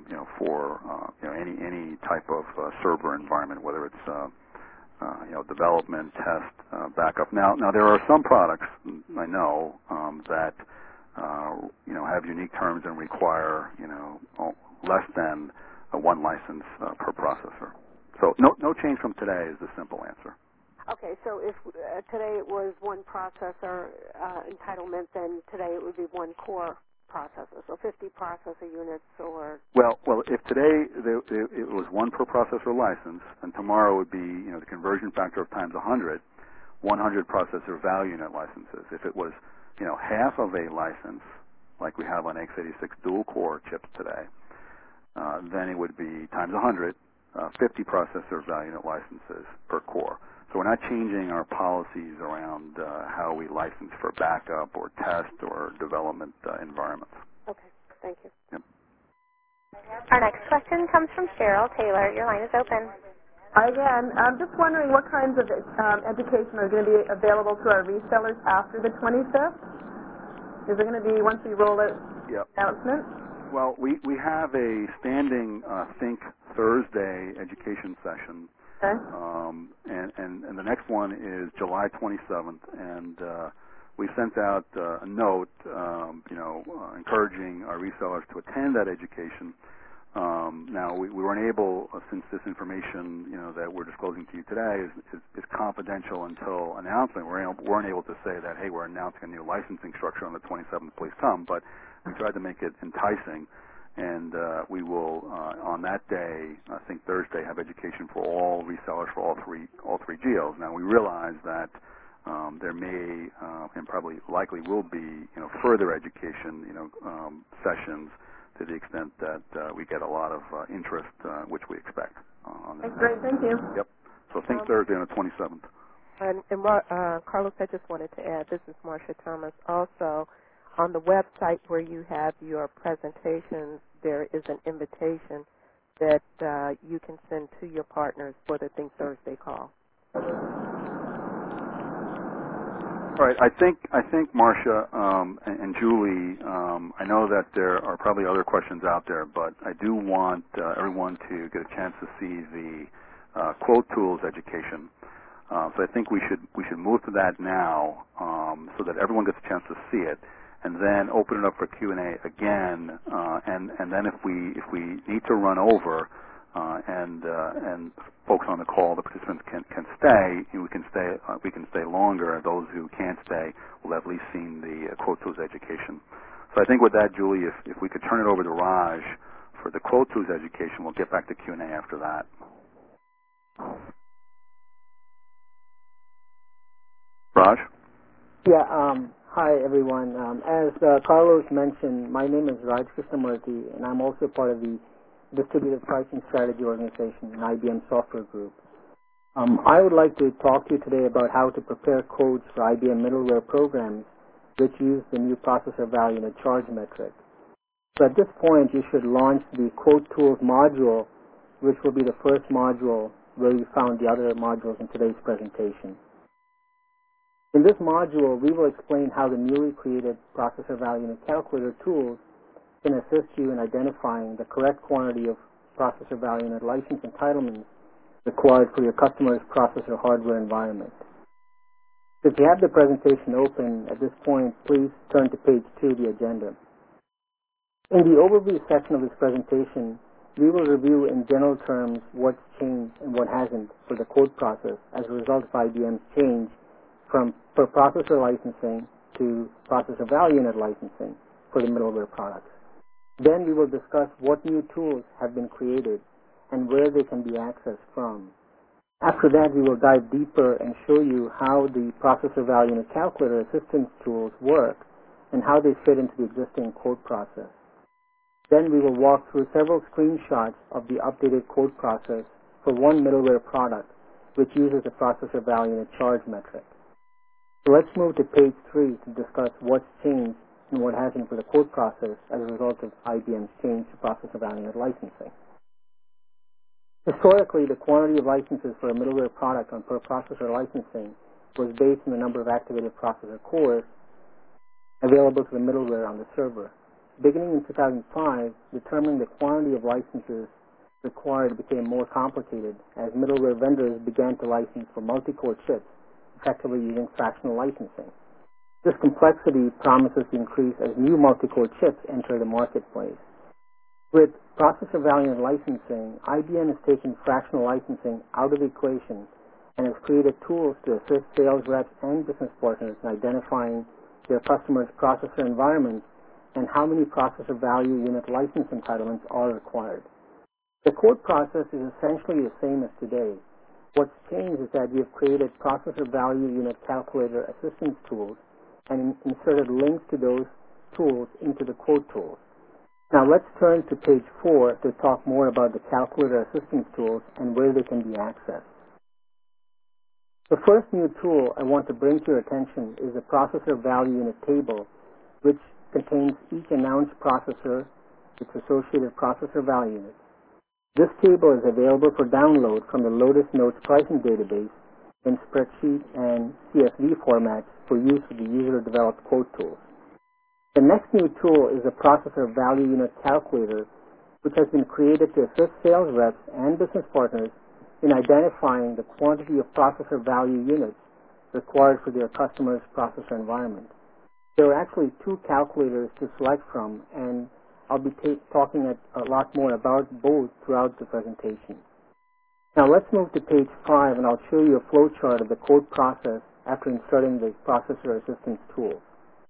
any type of server environment, whether it's development, test, backup. Now there are some products I know that have unique terms and require less than one license per processor. So no change from today is the simple answer. Okay, so if today it was one processor entitlement, then today it would be one core processor, so 50 processor units or... Well, if today it was one per processor license, and tomorrow would be the conversion factor of times 100 processor value unit licenses. If it was half of a license, like we have on x86 dual-core chips today, then it would be times 100, 50 processor value unit licenses per core. So we're not changing our policies around how we license for backup or test or development environments. Okay, thank you. Yep. Our next question comes from Cheryl Taylor. Your line is open. Hi again. I'm just wondering what kinds of education are going to be available to our resellers after the 25th? Is it going to be once we roll out announcement? Well, we have a standing Think Thursday education session. Okay. And the next one is July 27th, and we sent out a note, encouraging our resellers to attend that education. Now we weren't able, since this information, that we're disclosing to you today is confidential until announcement. We weren't able to say that, hey, we're announcing a new licensing structure on the 27th. Please come. But we tried to make it enticing. And we will, on that day, I think Thursday, have education for all resellers for all three geos. Now we realize that there may and probably likely will be further education sessions to the extent that we get a lot of interest, which we expect. On this. Great, thank you. Yep. So think Thursday on the 27th. And Carlos, I just wanted to add, this is Marcia Thomas. Also, on the website where you have your presentations, there is an invitation that you can send to your partners for the Think Thursday call. All right. I think Marcia and Julie, I know that there are probably other questions out there, but I do want everyone to get a chance to see the Quote Tools education. So I think we should move to that now, so that everyone gets a chance to see it, and then open it up for Q&A again. And then if we need to run over, and folks on the call, the participants can stay, we can stay longer. Those who can't stay will have at least seen the Quote Tools education. So I think with that, Julie, if we could turn it over to Raj for the Quote Tools education, we'll get back to Q&A after that. Raj? Yeah, hi everyone. As Carlos mentioned, my name is Raj Krishnamurthy, and I'm also part of the Distributed Pricing Strategy Organization in IBM Software Group. I would like to talk to you today about how to prepare codes for IBM middleware programs which use the new processor value in a charge metric. So at this point, you should launch the Quote Tools module, which will be the first module where you found the other modules in today's presentation. In this module, we will explain how the newly created processor value unit calculator tools can assist you in identifying the correct quantity of processor value unit license entitlements required for your customer's processor hardware environment. If you have the presentation open at this point, please turn to page 2 of the agenda. In the overview section of this presentation, we will review in general terms what's changed and what hasn't for the quote process as a result of IBM's change from per processor licensing to processor value unit licensing, for the middleware products. Then we will discuss what new tools have been created and where they can be accessed from. After that, we will dive deeper and show you how the processor value unit calculator assistance tools work and how they fit into the existing quote process. Then we will walk through several screenshots of the updated quote process for one middleware product, which uses the processor value unit charge metric. So let's move to page 3 to discuss what's changed and what hasn't for the quote process as a result of IBM's change to processor value unit licensing. Historically, the quantity of licenses for a middleware product on per processor licensing was based on the number of activated processor cores available to the middleware on the server. Beginning in 2005, determining the quantity of licenses required became more complicated as middleware vendors began to license for multi-core chips, effectively using fractional licensing. This complexity promises to increase as new multi-core chips enter the marketplace. With processor value unit licensing, IBM has taken fractional licensing out of the equation and has created tools to assist sales reps and business partners in identifying their customers' processor environments and how many processor value unit license entitlements are required. The quote process is essentially the same as today. What's changed is that we have created processor value unit calculator assistance tools and inserted links to those tools into the quote tools. Now let's turn to page 4 to talk more about the calculator assistance tools and where they can be accessed. The first new tool I want to bring to your attention is the processor value unit table, which contains each announced processor, its associated processor value unit. This table is available for download from the Lotus Notes pricing database in spreadsheet and CSV formats for use with the user-developed quote tools. The next new tool is the processor value unit calculator, which has been created to assist sales reps and business partners in identifying the quantity of processor value units required for their customers' processor environment. There are actually 2 calculators to select from, and I'll be talking a lot more about both throughout the presentation. Now let's move to page 5, and I'll show you a flowchart of the quote process after inserting the processor assistance tool.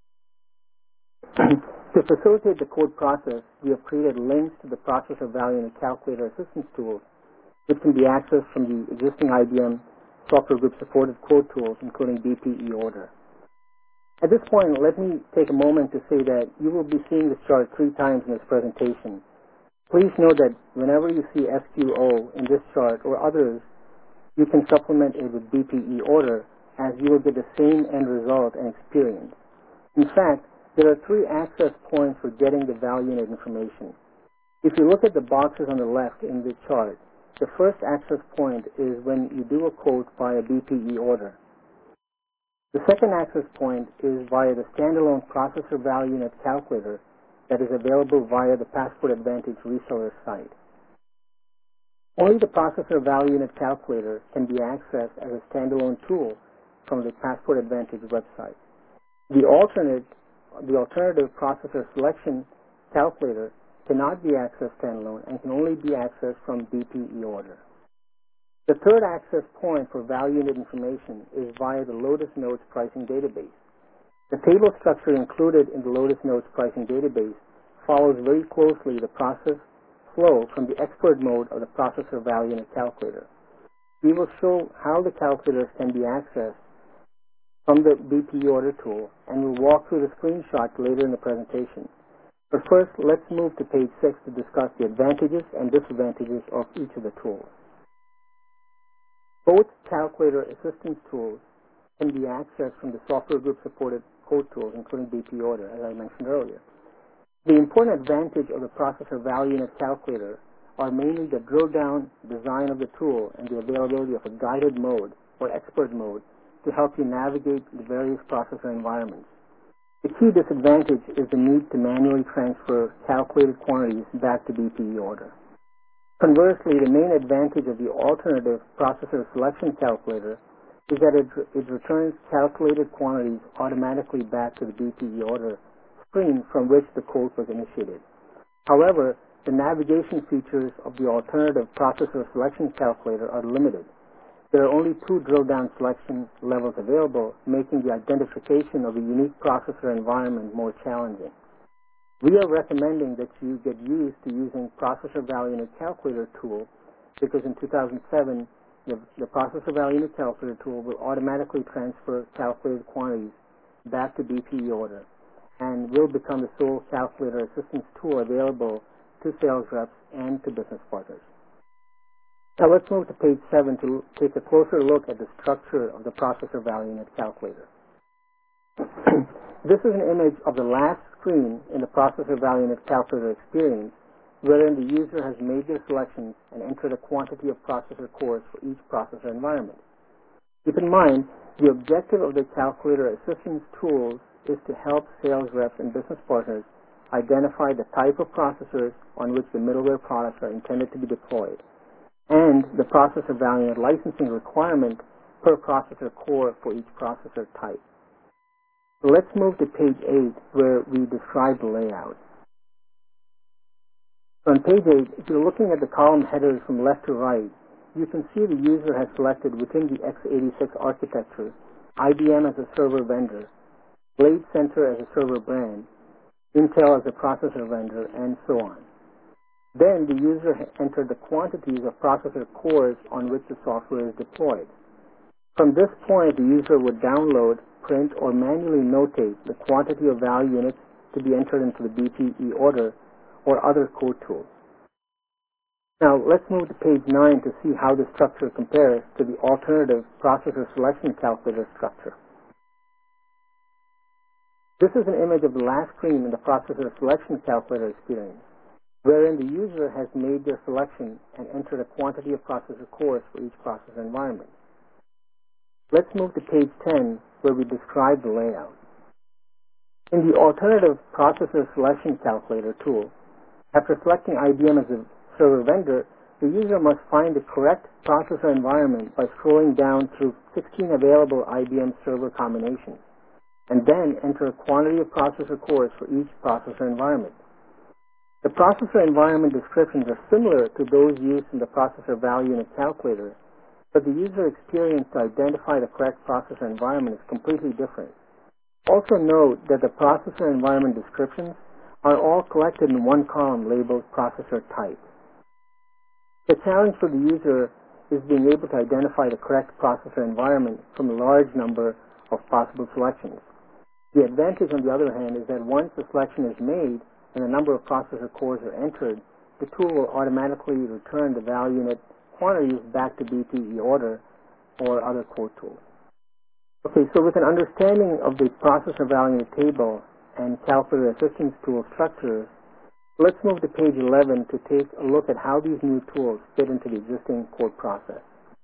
To facilitate the quote process, we have created links to the processor value unit calculator assistance tools, which can be accessed from the existing IBM software group supported quote tools, including BPE order. At this point, let me take a moment to say that you will be seeing this chart 3 times in this presentation. Please note that whenever you see SQO in this chart or others, you can supplement it with BPE order, as you will get the same end result and experience. In fact, there are 3 access points for getting the value unit information. If you look at the boxes on the left in the chart, the first access point is when you do a quote via BPE order. The second access point is via the standalone processor value unit calculator that is available via the Passport Advantage reseller site. Only the processor value unit calculator can be accessed as a standalone tool from the Passport Advantage website. The alternative processor selection calculator cannot be accessed standalone and can only be accessed from BPE order. The third access point for value unit information is via the Lotus Notes pricing database. The table structure included in the Lotus Notes pricing database follows very closely the process flow from the expert mode of the processor value unit calculator. We will show how the calculators can be accessed from the BPE order tool, and we'll walk through the screenshot later in the presentation. But first, let's move to page 6 to discuss the advantages and disadvantages of each of the tools. Both calculator assistance tools can be accessed from the software group supported quote tools, including BPE order, as I mentioned earlier. The important advantage of the processor value unit calculator are mainly the drill down design of the tool and the availability of a guided mode or expert mode to help you navigate the various processor environments. The key disadvantage is the need to manually transfer calculated quantities back to BPE order. Conversely, the main advantage of the alternative processor selection calculator is that it returns calculated quantities automatically back to the BPE order screen from which the quote was initiated. However, the navigation features of the alternative processor selection calculator are limited. There are only 2 drill-down selection levels available, making the identification of a unique processor environment more challenging. We are recommending that you get used to using Processor Value Unit Calculator tool because in 2007, the Processor Value Unit Calculator tool will automatically transfer calculated quantities back to BP order and will become the sole calculator assistance tool available to sales reps and to business partners. Now let's move to page 7 to take a closer look at the structure of the Processor Value Unit Calculator. This is an image of the last screen in the Processor Value Unit Calculator experience, wherein the user has made their selections and entered a quantity of processor cores for each processor environment. Keep in mind, the objective of the calculator assistance tools is to help sales reps and business partners identify the type of processors on which the middleware products are intended to be deployed, and the Processor Value Unit licensing requirement per processor core for each processor type. So let's move to page 8 where we describe the layout. So on page 8, if you're looking at the column headers from left to right, you can see the user has selected within the x86 architecture IBM as a server vendor, Blade Center as a server brand, Intel as a processor vendor, and so on. Then the user entered the quantities of processor cores on which the software is deployed. From this point, the user would download, print, or manually notate the quantity of value units to be entered into the BPE order or other code tools. Now, let's move to page 9 to see how the structure compares to the alternative processor selection calculator structure. This is an image of the last screen in the processor selection calculator experience, wherein the user has made their selection and entered a quantity of processor cores for each processor environment. Let's move to page 10, where we describe the layout. In the alternative processor selection calculator tool, after selecting IBM as a server vendor, the user must find the correct processor environment by scrolling down through 16 available IBM server combinations, and then enter a quantity of processor cores for each processor environment. The processor environment descriptions are similar to those used in the Processor Value Unit Calculator, but the user experience to identify the correct processor environment is completely different. Also note that the processor environment descriptions are all collected in one column labeled processor type. The challenge for the user is being able to identify the correct processor environment from a large number of possible selections. The advantage, on the other hand, is that once the selection is made and a number of processor cores are entered, the tool will automatically return the value unit quantities back to BPE order or other code tools. Okay, so with an understanding of the processor value unit table and calculator assistance tool structure, let's move to page 11 to take a look at how these new tools fit into the existing code process.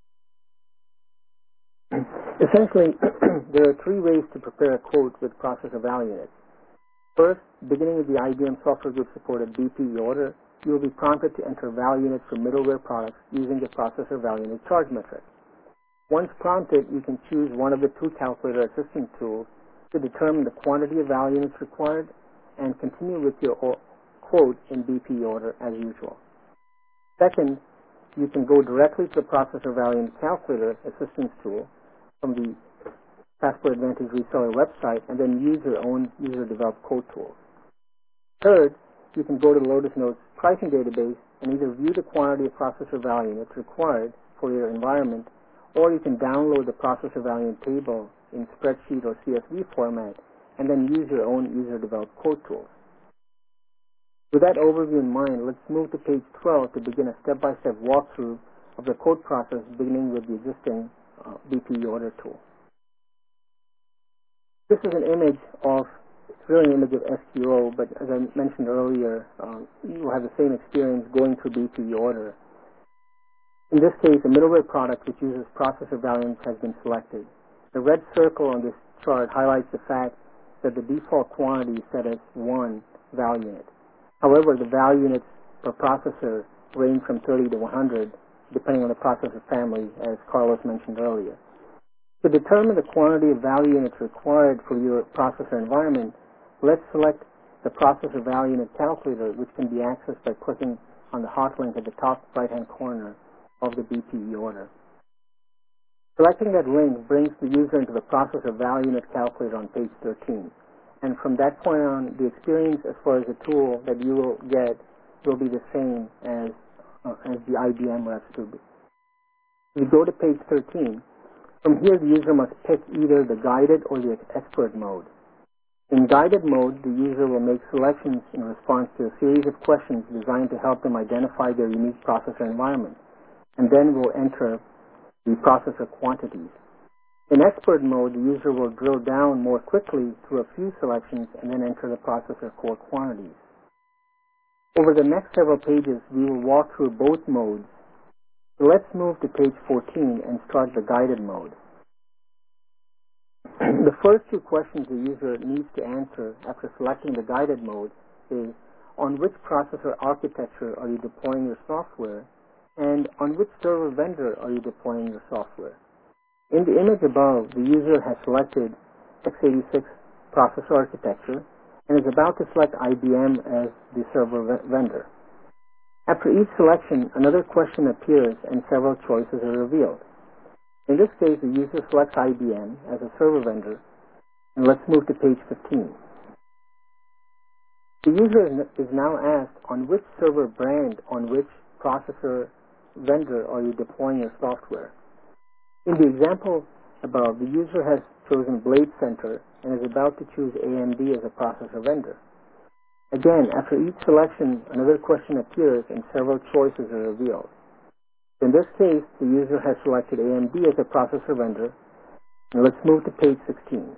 Essentially, there are 3 ways to prepare a quote with processor value units. First, beginning with the IBM Software Group supported BPE order, you will be prompted to enter value units for middleware products using the processor value unit charge metric. Once prompted, you can choose one of the 2 calculator assistance tools to determine the quantity of value units required and continue with your quote in BP order as usual. Second, you can go directly to the Processor Value Unit Calculator assistance tool from the Passport Advantage reseller website and then use your own user-developed code tools. Third, you can go to the Lotus Notes pricing database and either view the quantity of processor value units required for your environment, or you can download the processor value unit table in spreadsheet or CSV format and then use your own user-developed code tools. With that overview in mind, let's move to page 12 to begin a step-by-step walkthrough of the code process beginning with the existing BPE order tool. This is an image of, it's really an image of SQO, but as I mentioned earlier, you will have the same experience going through BPE order. In this case, a middleware product which uses processor value units has been selected. The red circle on this chart highlights the fact that the default quantity is set as 1 value unit. However, the value units per processor range from 30 to 100, depending on the processor family, as Carlos mentioned earlier. To determine the quantity of value units required for your processor environment, let's select the Processor Value Unit Calculator, which can be accessed by clicking on the hot link at the top right-hand corner of the BPE order. Selecting that link brings the user into the Processor Value Unit Calculator on page 13. And from that point on, the experience as far as the tool that you will get will be the same as the IBM reps to be. We go to page 13. From here, the user must pick either the guided or the expert mode. In guided mode, the user will make selections in response to a series of questions designed to help them identify their unique processor environment, and then will enter the processor quantities. In expert mode, the user will drill down more quickly through a few selections and then enter the processor core quantities. Over the next several pages, we will walk through both modes. So let's move to page 14 and start the guided mode. The first two questions the user needs to answer after selecting the guided mode is, on which processor architecture are you deploying your software, and on which server vendor are you deploying your software? In the image above, the user has selected x86 processor architecture and is about to select IBM as the server vendor. After each selection, another question appears and several choices are revealed. In this case, the user selects IBM as a server vendor, and let's move to page 15. The user is now asked on which server brand, on which processor vendor are you deploying your software. In the example above, the user has chosen Blade Center and is about to choose AMD as a processor vendor. Again, after each selection, another question appears and several choices are revealed. In this case, the user has selected AMD as a processor vendor, and let's move to page 16.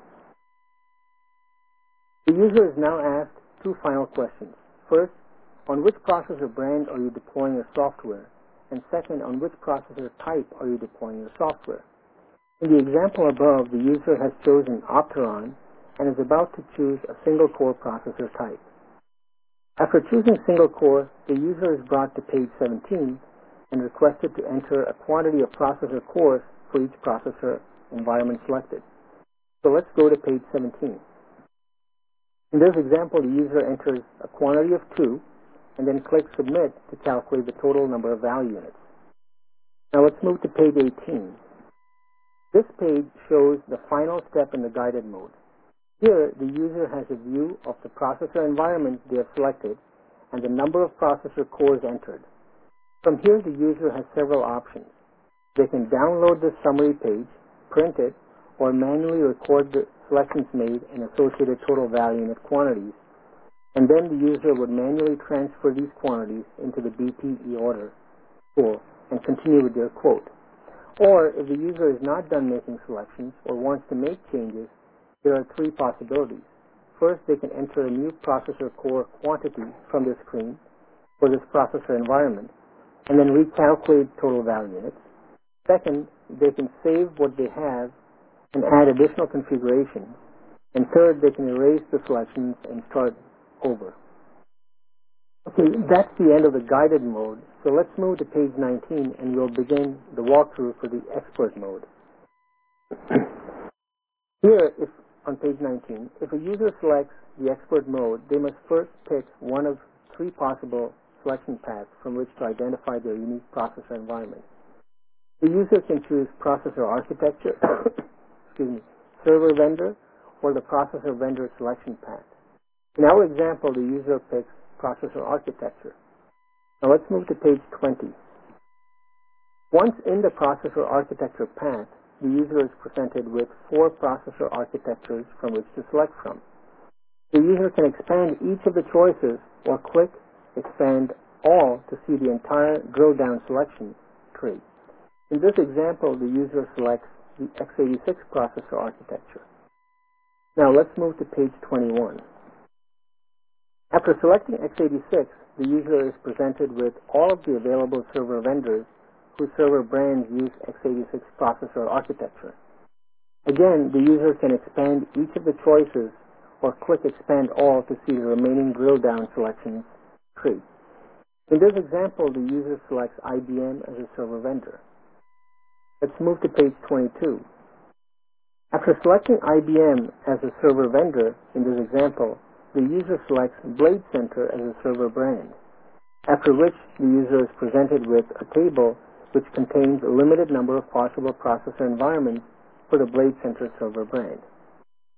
The user is now asked two final questions. First, on which processor brand are you deploying your software? And second, on which processor type are you deploying your software? In the example above, the user has chosen Opteron and is about to choose a single-core processor type. After choosing single-core, the user is brought to page 17 and requested to enter a quantity of processor cores for each processor environment selected. So let's go to page 17. In this example, the user enters a quantity of 2 and then clicks Submit to calculate the total number of value units. Now let's move to page 18. This page shows the final step in the guided mode. Here, the user has a view of the processor environment they have selected and the number of processor cores entered. From here, the user has several options. They can download the summary page, print it, or manually record the selections made and associated total value unit quantities, and then the user would manually transfer these quantities into the BPE order tool and continue with their quote. Or, if the user is not done making selections or wants to make changes, there are three possibilities. First, they can enter a new processor core quantity from the screen for this processor environment and then recalculate total value units. Second, they can save what they have and add additional configuration. And third, they can erase the selections and start over. Okay, that's the end of the guided mode. So let's move to page 19 and we'll begin the walkthrough for the expert mode. Here, on page 19, if a user selects the expert mode, they must first pick one of three possible selection paths from which to identify their unique processor environment. The user can choose processor architecture, server vendor, or the processor vendor selection path. In our example, the user picks processor architecture. Now let's move to page 20. Once in the processor architecture path, the user is presented with 4 processor architectures from which to select from. The user can expand each of the choices or click Expand All to see the entire drill-down selection tree. In this example, the user selects the x86 processor architecture. Now let's move to page 21. After selecting x86, the user is presented with all of the available server vendors whose server brands use x86 processor architecture. Again, the user can expand each of the choices or click Expand All to see the remaining drill-down selections tree. In this example, the user selects IBM as a server vendor. Let's move to page 22. After selecting IBM as a server vendor in this example, the user selects Blade Center as a server brand, after which the user is presented with a table which contains a limited number of possible processor environments for the Blade Center server brand.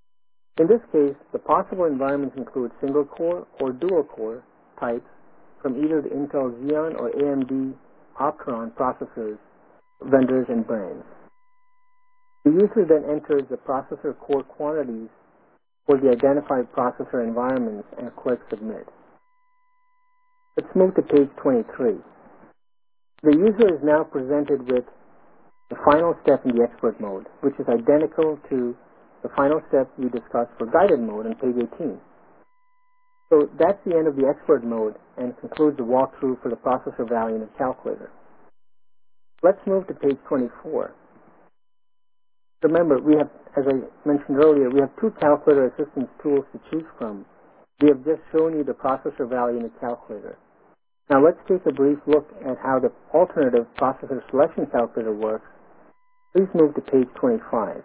In this case, the possible environments include single-core or dual-core types from either the Intel Xeon or AMD Opteron processors, vendors, and brands. The user then enters the processor core quantities for the identified processor environments and click Submit. Let's move to page 23. The user is now presented with the final step in the expert mode, which is identical to the final step we discussed for guided mode on page 18. So that's the end of the expert mode and concludes the walkthrough for the processor value unit calculator. Let's move to page 24. Remember, we have, as I mentioned earlier, we have two calculator assistance tools to choose from. We have just shown you the processor value unit calculator. Now let's take a brief look at how the alternative processor selection calculator works. Please move to page 25.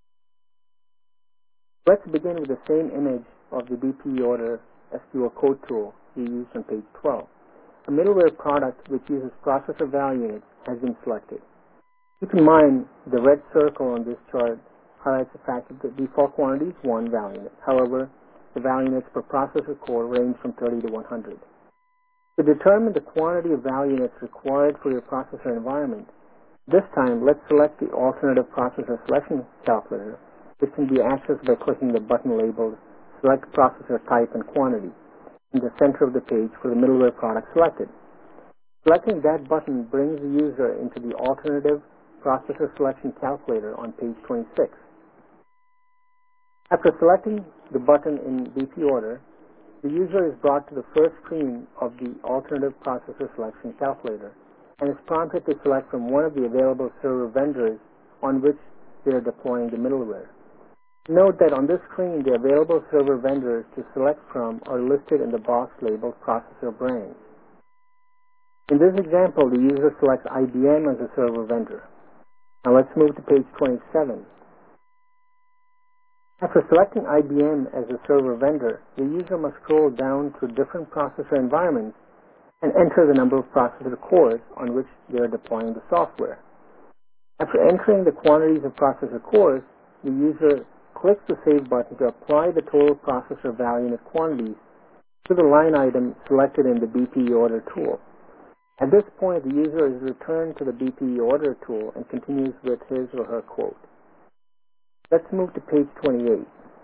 Let's begin with the same image of the BP order SQL code tool we used on page 12. A middleware product which uses processor value units has been selected. Keep in mind the red circle on this chart highlights the fact that the default quantity is 1 value unit. However, the value units per processor core range from 30 to 100. To determine the quantity of value units required for your processor environment, this time let's select the alternative processor selection calculator, which can be accessed by clicking the button labeled Select Processor Type and Quantity in the center of the page for the middleware product selected. Selecting that button brings the user into the alternative processor selection calculator on page 26. After selecting the button in BP order, the user is brought to the first screen of the alternative processor selection calculator and is prompted to select from one of the available server vendors on which they are deploying the middleware. Note that on this screen, the available server vendors to select from are listed in the box labeled Processor Brand. In this example, the user selects IBM as a server vendor. Now let's move to page 27. After selecting IBM as a server vendor, the user must scroll down to different processor environments and enter the number of processor cores on which they are deploying the software. After entering the quantities of processor cores, the user clicks the Save button to apply the total processor value unit quantities to the line item selected in the BP order tool. At this point, the user is returned to the BP order tool and continues with his or her quote. Let's move to page 28.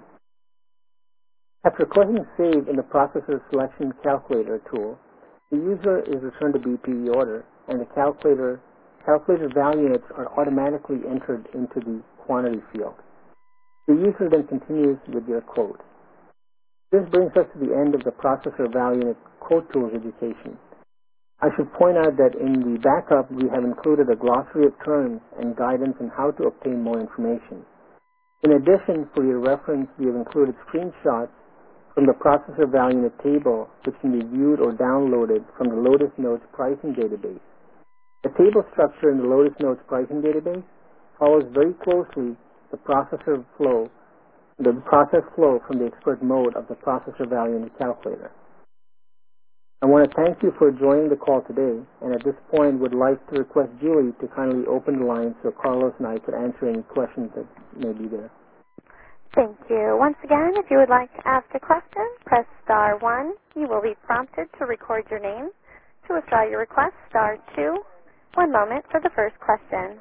After clicking Save in the Processor Selection Calculator tool, the user is returned to BP order and the calculated value units are automatically entered into the quantity field. The user then continues with their quote. This brings us to the end of the Processor Value Unit Quote Tools education. I should point out that in the backup we have included a glossary of terms and guidance on how to obtain more information. In addition, for your reference, we have included screenshots from the Processor Value Unit table which can be viewed or downloaded from the Lotus Notes pricing database. The table structure in the Lotus Notes pricing database follows very closely the process flow from the expert mode of the processor value unit calculator. I want to thank you for joining the call today, and at this point would like to request Julie to kindly open the line so Carlos and I could answer any questions that may be there. Thank you. Once again, if you would like to ask a question, press star 1. You will be prompted to record your name. To withdraw your request, star 2. One moment for the first question.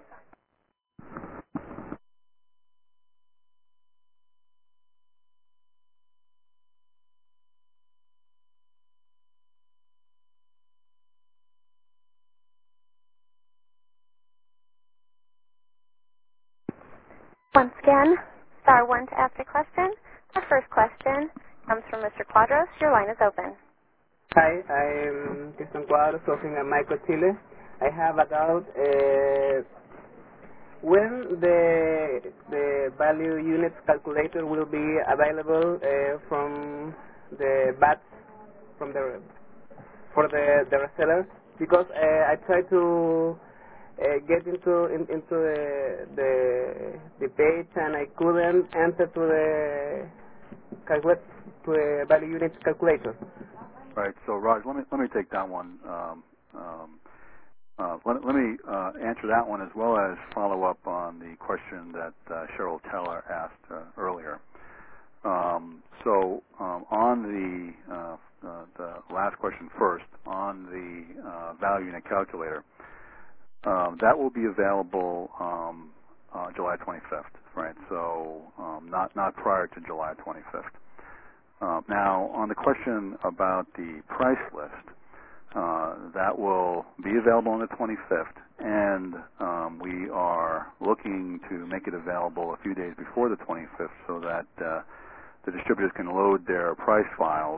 Once again, star 1 to ask a question. Our first question comes from Mr. Quadros. Your line is open. Hi, I'm Cristian Quadros from Micro Chile. I have a doubt. When the value units calculator will be available from the BATs for the resellers? Because I tried to get into the page and I couldn't enter to the value unit calculator. Right. So Raj, let me take that one. Let me answer that one as well as follow up on the question that Cheryl Teller asked earlier. unit calculator. That will be available July 25th, right? So not prior to July 25th. Now, on the question about the price list, that will be available on the 25th, and we are looking to make it available a few days before the 25th so that the distributors can load their price files,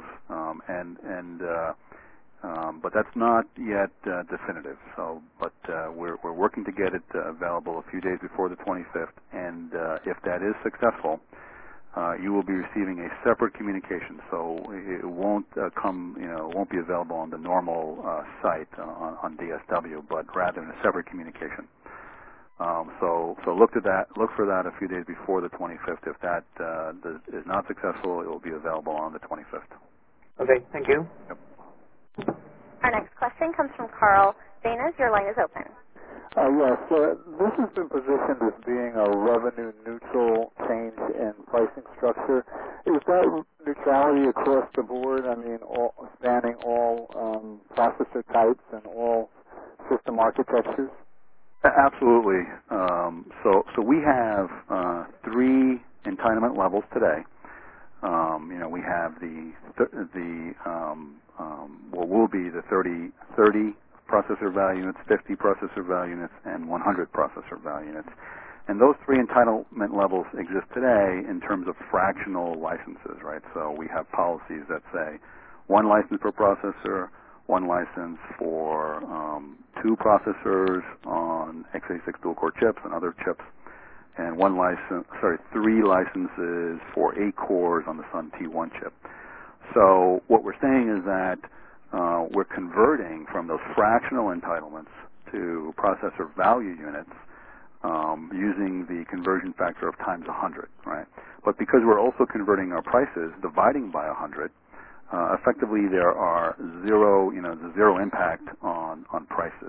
but that's not yet definitive. So, but we're working to get it available a few days before the 25th, and if that is successful, you will be receiving a separate communication. So it won't won't be available on the normal site on DSW, but rather in a separate communication. So look for that a few days before the 25th. If that is not successful, it will be available on the 25th. Okay, thank you. Yep. Our next question comes from Carl Danas. Your line is open. Yes, this has been positioned as being a revenue-neutral change in pricing structure. Is that neutrality across the board? I mean, spanning all processor types and all system architectures? Absolutely. So we have 3 entitlement levels today. We have what will be the 30 processor value units, 50 processor value units, and 100 processor value units. And those 3 entitlement levels exist today in terms of fractional licenses, right? So we have policies that say 1 license per processor, 1 license for 2 processors on x86 dual-core chips and other chips, and 3 licenses for 8 cores on the Sun T1 chip. So what we're saying is that we're converting from those fractional entitlements to processor value units using the conversion factor of times 100, right? But because we're also converting our prices, dividing by 100, effectively there are zero impact on prices.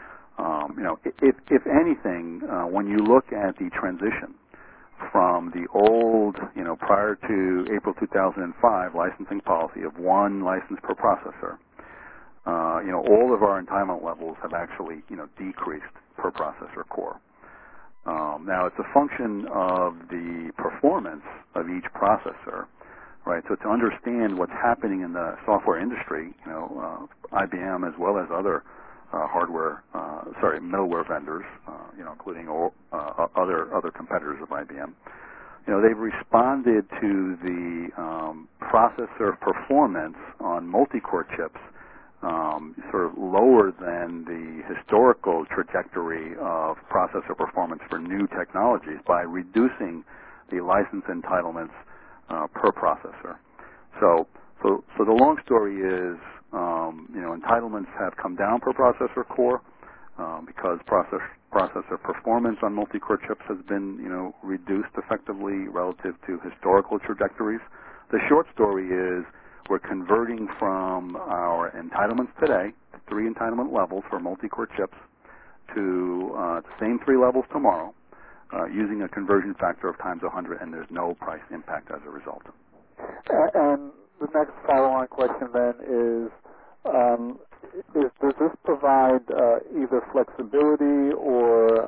If anything, when you look at the transition from the old, prior to April 2005 licensing policy of 1 license per processor, all of our entitlement levels have actually, decreased per processor core. Now, it's a function of the performance of each processor, right? So to understand what's happening in the software industry, IBM as well as other middleware vendors, including other competitors of IBM, they've responded to the processor performance on multi-core chips sort of lower than the historical trajectory of processor performance for new technologies by reducing the license entitlements per processor. So the long story is, entitlements have come down per processor core because processor performance on multi-core chips has been, reduced effectively relative to historical trajectories. The short story is we're converting from our entitlements today, 3 entitlement levels for multi-core chips, to the same 3 levels tomorrow, using a conversion factor of times 100, and there's no price impact as a result. And the next follow-on question then is does this provide either flexibility or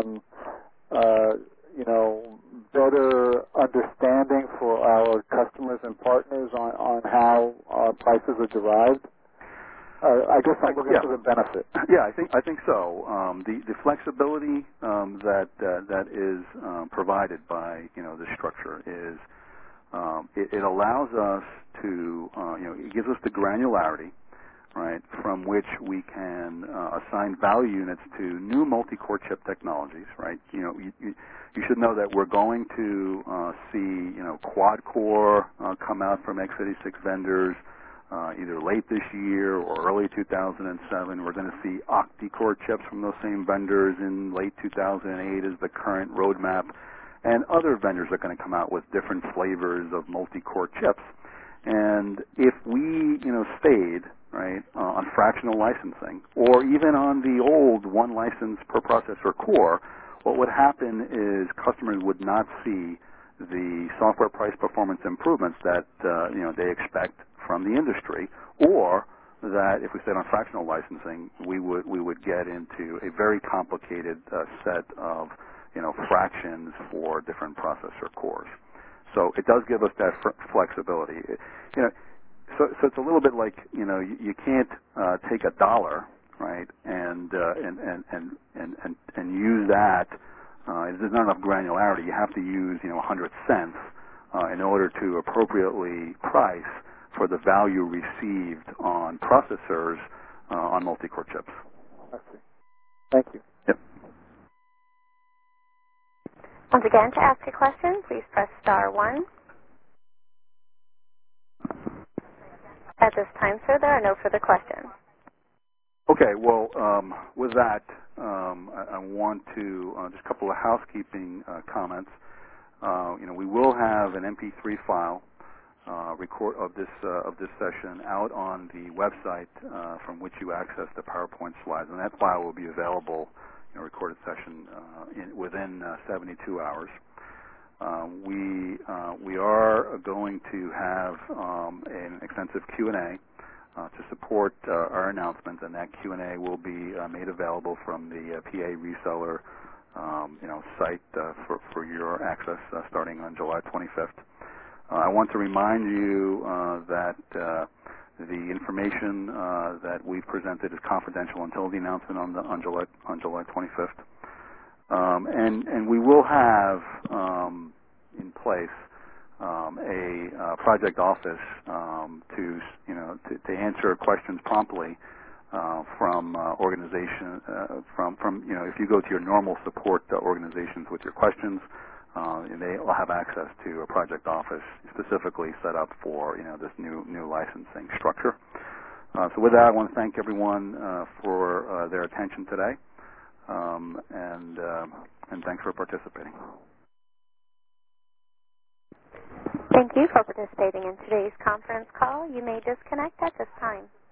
better understanding for our customers and partners on how our prices are derived? I guess I'm looking for the benefit. Yeah, I think so. The flexibility that is provided by this structure is it allows us to it gives us the granularity, right, from which we can assign value units to new multi-core chip technologies, right? You should know that we're going to see quad-core come out from x86 vendors either late this year or early 2007. We're going to see octi-core chips from those same vendors in late 2008 as the current roadmap, and other vendors are going to come out with different flavors of multi-core chips. And if we, stayed right on fractional licensing, or even on the old 1 license per processor core, what would happen is customers would not see the software price performance improvements that they expect from the industry, or that if we stayed on fractional licensing, we would get into a very complicated set of fractions for different processor cores. So it does give us that flexibility. So it's a little bit like you can't take $1, right, and use that. There's not enough granularity. You have to use 100 cents in order to appropriately price for the value received on processors on multi-core chips. I see. Thank you. Yep. Once again, to ask a question, please press star 1. At this time, sir, there are no further questions. Okay, well, with that, I want to just a couple of housekeeping comments. We will have an MP3 file record of this session out on the website from which you access the PowerPoint slides, and that file will be available in a recorded session within 72 hours. We are going to have an extensive Q&A to support our announcements, and that Q&A will be made available from the PA reseller site for your access starting on July 25th. I want to remind you that the information that we've presented is confidential until the announcement on July 25th, and we will have in place a project office to answer questions promptly from organization from if you go to your normal support organizations with your questions, they will have access to a project office specifically set up for this new licensing structure. So with that, I want to thank everyone for their attention today, and thanks for participating. Thank you for participating in today's conference call. You may disconnect at this time.